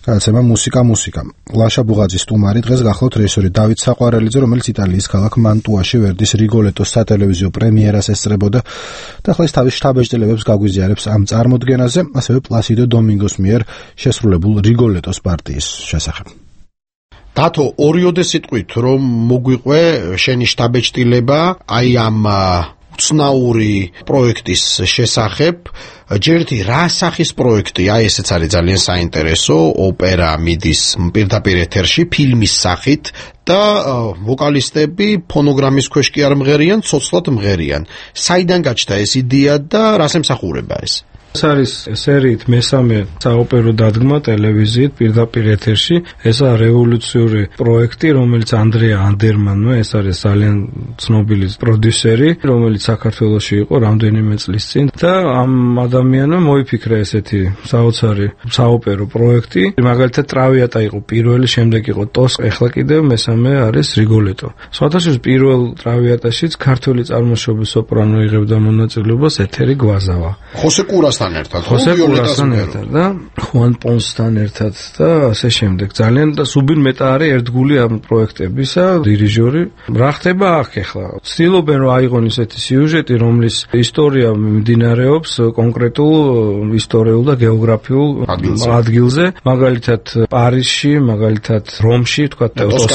გადაცემა მუსიკა. ლაშა ბუღაძის სტუმარი დღეს გახლავთ რეჟისორი დავით საყვარელიძე, რომელიც იტალიის ქალაქ მანტუაში ვერდის რიგოლეტოს სატელევიზიო პრემიერას ესწრებოდა და ახლა ის თავის შთაბეჭდილებებს გაგვიზიარებს ამ წარმოდგენაზე, ასევე პლასიდო დომინგოს მიერ შესრულებულ რიგოლეტოს პარტიის შესახებ. დათო, ორიოდე სიტყვით რომ მოგვიყვე შენი შთაბეჭდილება აი ამ უცნაური პროექტის შესახებ, ჯერთი რა სახის პროექტია, ესეც არის ძალიან საინტერესო, ოპერა მიდის პირდაპირ ეთერში ფილმის სახით და ვოკალისტები ფონოგრამის ქვეშ კი არ მღერიან, ცოცხლად მღერიან. საიდან გაჩნდა ეს იდეა და რას ემსახურება ეს? ეს არის სერიით მესამე საოპერო დადგმა ტელევიზიით პირდაპირ ეთერში. ესაა რევოლუციური პროექტი, რომელიც ანდრეა ანდერმანმა, ეს არის ძალიან ცნობილი პროდიუსერი, რომელიც საქართველოში იყო რამდენიმე წლის წინ და ამ ადამიანმა მოიფიქრა ესეთი საოცარი საოპერო პროექტი. მაგალითად ტრავიატა იყო პირველი, შემდეგ იყო ტოსკა, ახლა კიდევ მესამე არის რიგოლეტო. სხვათაშორის პირველ ტრავიატაშიც ქართული წარმოშობის სოპრანო იღებდა მონაწილეობას ეთერი გვაზავა. ხოსე კურასთან ერთად, და ხუან პონსთან ერთად და ასე შემდეგ. ძალიან და სუბინ მეტა არის ერთგული ამ პროექტებისა, დირიჟორი. რა ხდება აქ ახლა? ცდილობენ რომ აიღონ ისეთი სიუჟეტი, რომლის ისტორია მიმდინარეობს კონკრეტულ ისტორიულ და გეოგრაფიულ ადგილზე, მაგალითად პარიზში, მაგალითად რომში, თქვა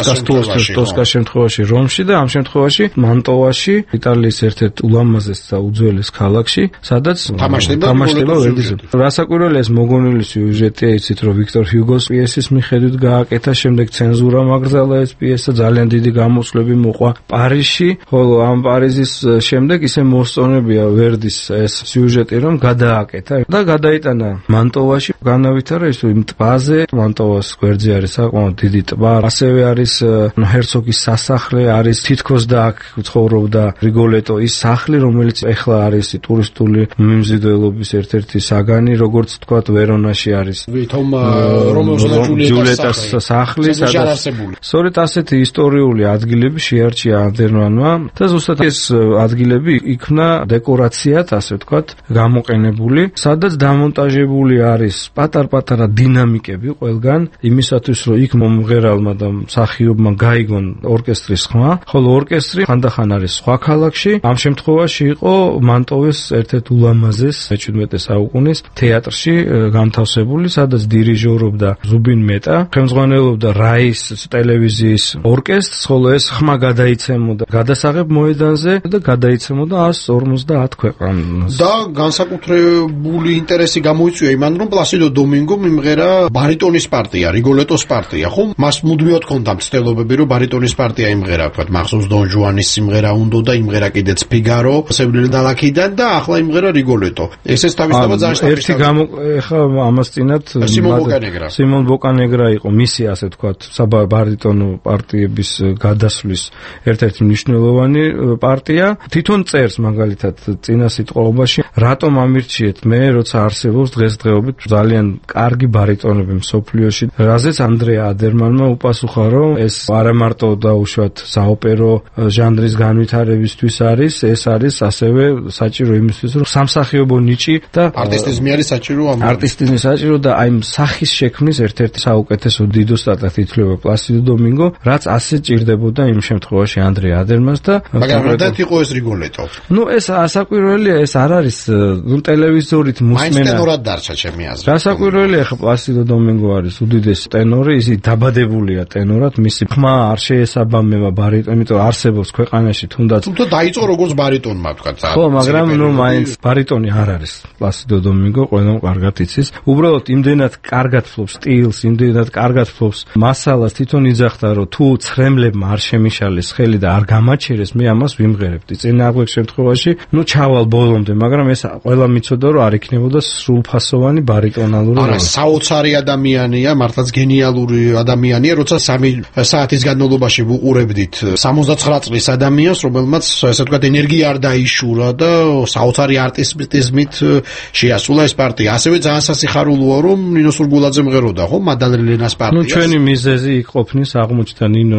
ტოსკას შემთხვევაში რომში და ამ შემთხვევაში მანტოვაში, იტალიის ერთ-ერთ ულამაზეს და უძველეს ქალაქში, სადაც თამაშდება რასაკვირველია ეს მოგონილი სიუჟეტია, იცით რომ ვიქტორ ჰიუგოს პიესის მიხედვით გააკეთა, შემდეგ ცენზურა მაგრძალა ეს პიესა, ძალიან დიდი გამოსვლები მოყვა პარიზში, ხოლო ამ პარიზის შემდეგ ისე მოსწონებია ვერდის ეს სიუჟეტი, რომ გადააკეთა და გადაიტანა მანტოვაში, განავითარა ის იმ ტბაზე, მანტოვას გვერდზე არის საკმაოდ დიდი ტბა, ასევე არის ჰერცოგის სასახლე, არის თითქოს და აქ ცხოვრობდა რიგოლეტო ის სახლი, რომელიც ეხლა არის ტურისტული მიმზიდველობის ერთ-ერთი საგანი, როგორც თქვათ ვერონაში არის. ვითომ რომეოს და ჯულიეტას სახლი, სწორედ ასეთი ისტორიული ადგილები შეარჩია ანდერმანმა და ზუსტად ეს ადგილები იქნა დეკორაციად, ასე ვთქვათ, გამოყენებული, სადაც დამონტაჟებული არის პატარ-პატარა დინამიკები ყველგან, იმისათვის რომ იქ მომღერალმა და მსახიობმა გაიგონ ორკესტრის ხმა, ხოლო ორკესტრი ხანდახან არის სხვა ქალაქში. ამ შემთხვევაში იყო მანტოვეს ერთ-ერთ ულამაზეს 17 საუკუნის თეატრში განთავსებული, სადაც დირიჟორობდა ზუბინ მეტა, ხელმძღვანელობდა რაის ტელევიზიის ორკესტრს, ხოლო ეს ხმა გადაიცემოდა გადასაღებ მოედანზე და გადაიცემოდა 150 ქვეყანას. და განსაკუთრებული ინტერესი გამოიწვია იმან, რომ პლასიდო დომინგო მიმღერა ბარიტონის პარტია, რიგოლეტოს პარტია, ხო? მას მუდმივად ჰქონდა მცდელობები, რომ ბარიტონის პარტია იმღერა, თქვათ, მახსოვს დონ ჟუანის სიმღერა უნდა და იმღერა კიდეც ფიგარო, სევრილი დალაქიდან და ახლა იმღერა რიგოლეტო. ესეც თავისთავად ძალიან ერთი ეხა ამას წინათ სიმონ ბოკანეგრა იყო მისი, ასე ვთქვათ, საბარიტონო პარტიების გადასვლის ერთ-ერთი მნიშვნელოვანი პარტია. თვითონ წერს მაგალითად წინა სიტყვაობაში, რატომ ამირჩიეთ მე, როცა არსებობს დღესდღეობით ძალიან კარგი ბარიტონები მსოფლიოში, რაზეც ანდრეა ანდერმანმა უპასუხა, რომ ეს არა მარტო დაუშვათ საოპერო ჟანრის განვითარებისთვის არის, ეს არის ასევე საჭირო იმისთვის, რომ სამსახიობო ნიჭი და არტისტიზმი არის საჭირო არტისტიზმი საჭირო და აი სახის შექმნის ერთ-ერთი საუკეთესო დიდო სტატად ითვლება პლასიდო დომინგო, რაც ასე ჭირდებოდა იმ შემთხვევაში ანდრეა ანდერმანს და მაგრამ რადგან იყო ეს რიგოლეტო? ეს ასაკვირველია, ეს არ არის ტელევიზორით მოსმენა. მაინც ტენორად დარჩა ჩემი აზრით. ასაკვირველია, ხა პლასიდო დომინგო არის უდიდესი ტენორი, ისი დაბადებულია ტენორად, მისი ხმა არ შეესაბამება ბარიტონს, იმიტომ არსებობს ქვეყანაში თუნდაც დაიწყო როგორც ბარიტონმა, თქვა. ხო, მაგრამ მაინც ბარიტონი არ არის პლასიდო დომინგო, ყველამ კარგად იცის. უბრალოდ იმდენად კარგად ფლობს სტილს, იმდენად კარგად ფლობს მასალას, თვითონ იძახდა, რომ თუ ცრემლებმა არ შემიშალეს ხელი და არ გამაჩერეს, მე ამას ვიმღერებდი. წინააღმდეგ შემთხვევაში, ჩავალ ბოლომდე, მაგრამ ეს ყველა მიცოდა, რომ არ იქნებოდა სრულფასოვანი ბარიტონალური. არა, საოცარი ადამიანია, მართლაც გენიალური ადამიანია, როცა 3 საათის განმავლობაში ვუყურებდით 79 წლის ადამიანს, რომელმაც ესე ვთქვათ, ენერგია არ დაიშურა და საოცარი არტისტიზმით შეასრულა ეს პარტია. ასევე ძალიან სასიხარულოა, რომ ნინო სურგულაძე მღეროდა, ხო? მადალენას პარტიას. ჩვენი მიზეზი იქ ყოფნის აღმოჩნდა ნინო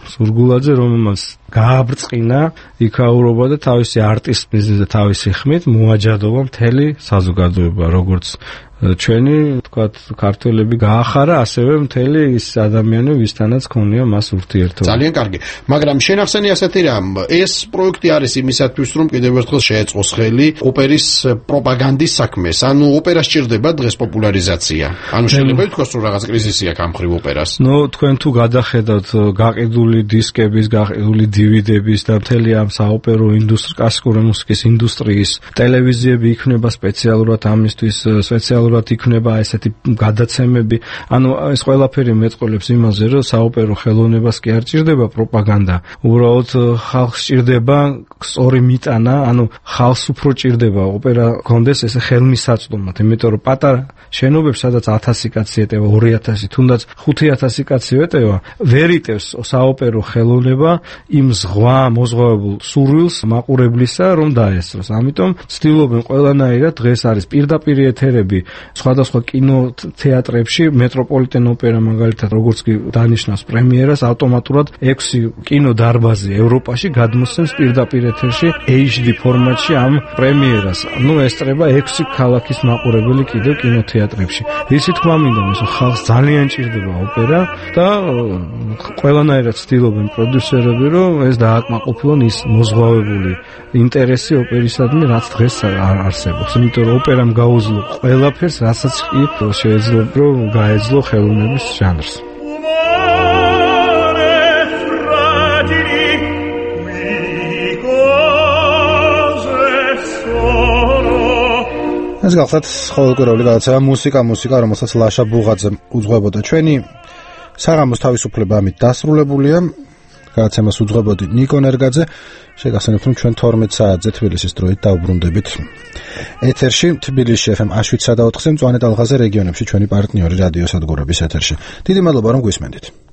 სურგულაძე, რომელმაც გააბრწყინა იქაურობა და თავისი არტისტიზმით და თავისი ხმით მოაჯადოვა მთელი საზოგადოება, როგორც ჩვენი, თქვათ, ქართველები გაახარა, ასევე მთელი ის ადამიანები, ვისთანაც ქონია მას ურთიერთობა. ძალიან კარგი. მაგრამ შენ ახსენე ასეთი რამ, ეს პროექტი არის იმისათვის, რომ კიდევ ერთხელ შეეწყოს ხელი ოპერის პროპაგანდის საქმეს. ანუ ოპერა სჭირდება დღეს პოპულარიზაცია. ანუ შეიძლება ითქვას, რომ რაღაც კრიზისი აქვს ამ ხრივ ოპერას. თქვენ თუ გადახედავთ გაყიდული დისკების, გაყიდული DVD-ების და მთელი ამ საოპერო ინდუსტრიის, კლასიკური მუსიკის ინდუსტრიის ტელევიზიები იქნება სპეციალურად ამისთვის, სპეციალურად იქნება ესეთი გადაცემები. ანუ ეს ყველაფერი მეწყვილებს იმაზე, რომ საოპერო ხელოვნებას კი არ ჭირდება პროპაგანდა. უბრალოდ ხალხს ჭირდება სწორი მიტანა, ანუ ხალხს უფრო ჭირდება ოპერა გქონდეს ესე ხელმისაწვდომად, იმიტომ რომ პატარა შენობებს, სადაც 1000 კაცი ეტევა, 2000, თუნდაც 5000 კაცი ეტევა, ვერ იტევს საოპერო ხელოვნება იმ ზღვა მოზღვავებულ სურვილს მაყურებლისა, რომ დაესწროს. ამიტომ ცდილობენ ყველანაირად, დღეს არის პირდაპირ ეთერები სხვადასხვა კინოთეატრებში, მეტროპოლიტენ ოპერა მაგალითად, როგორც კი დანიშნავს პრემიერას, ავტომატურად 6 კინოდარბაზი ევროპაში გადმოსცემს პირდაპირ ეთერში HD ფორმატში ამ პრემიერას. ესწრება 6 ქალაქის მაყურებელი კიდევ კინოთეატრებში. ისი თქმა მინდა, ხალხს ძალიან ჭირდება ოპერა და ყველანაირად ცდილობენ პროდიუსერები, რომ ეს დააკმაყოფილონ ის მოზღვავებული ინტერესი ოპერისადმი, რაც დღეს არ არსებობს. იმიტომ რომ ოპერამ გაუძლო ყველაფერს, რასაც კი შეიძლება რომ გაეძლო ხელოვნების ჟანრს. ეს გახლავთ ყოველკვირეული გადაცემა მუსიკა, რომელსაც ლაშა ბუღაძემ უძღვებოდა. ჩვენი საღამოს თავისუფლება ამით დასრულებულია. გადაცემას უძღვებოდი ნიკო ნერგაძე. შეგახსენებთ, რომ ჩვენ 12 საათზე თბილისის დროით დავუბრუნდებით ეთერში, თბილისში FM 7:4-ზე, მწვანე ტალღაზე რეგიონებში ჩვენი პარტნიორი რადიო სადგურების ეთერში. დიდი მადლობა, რომ გვისმენდით.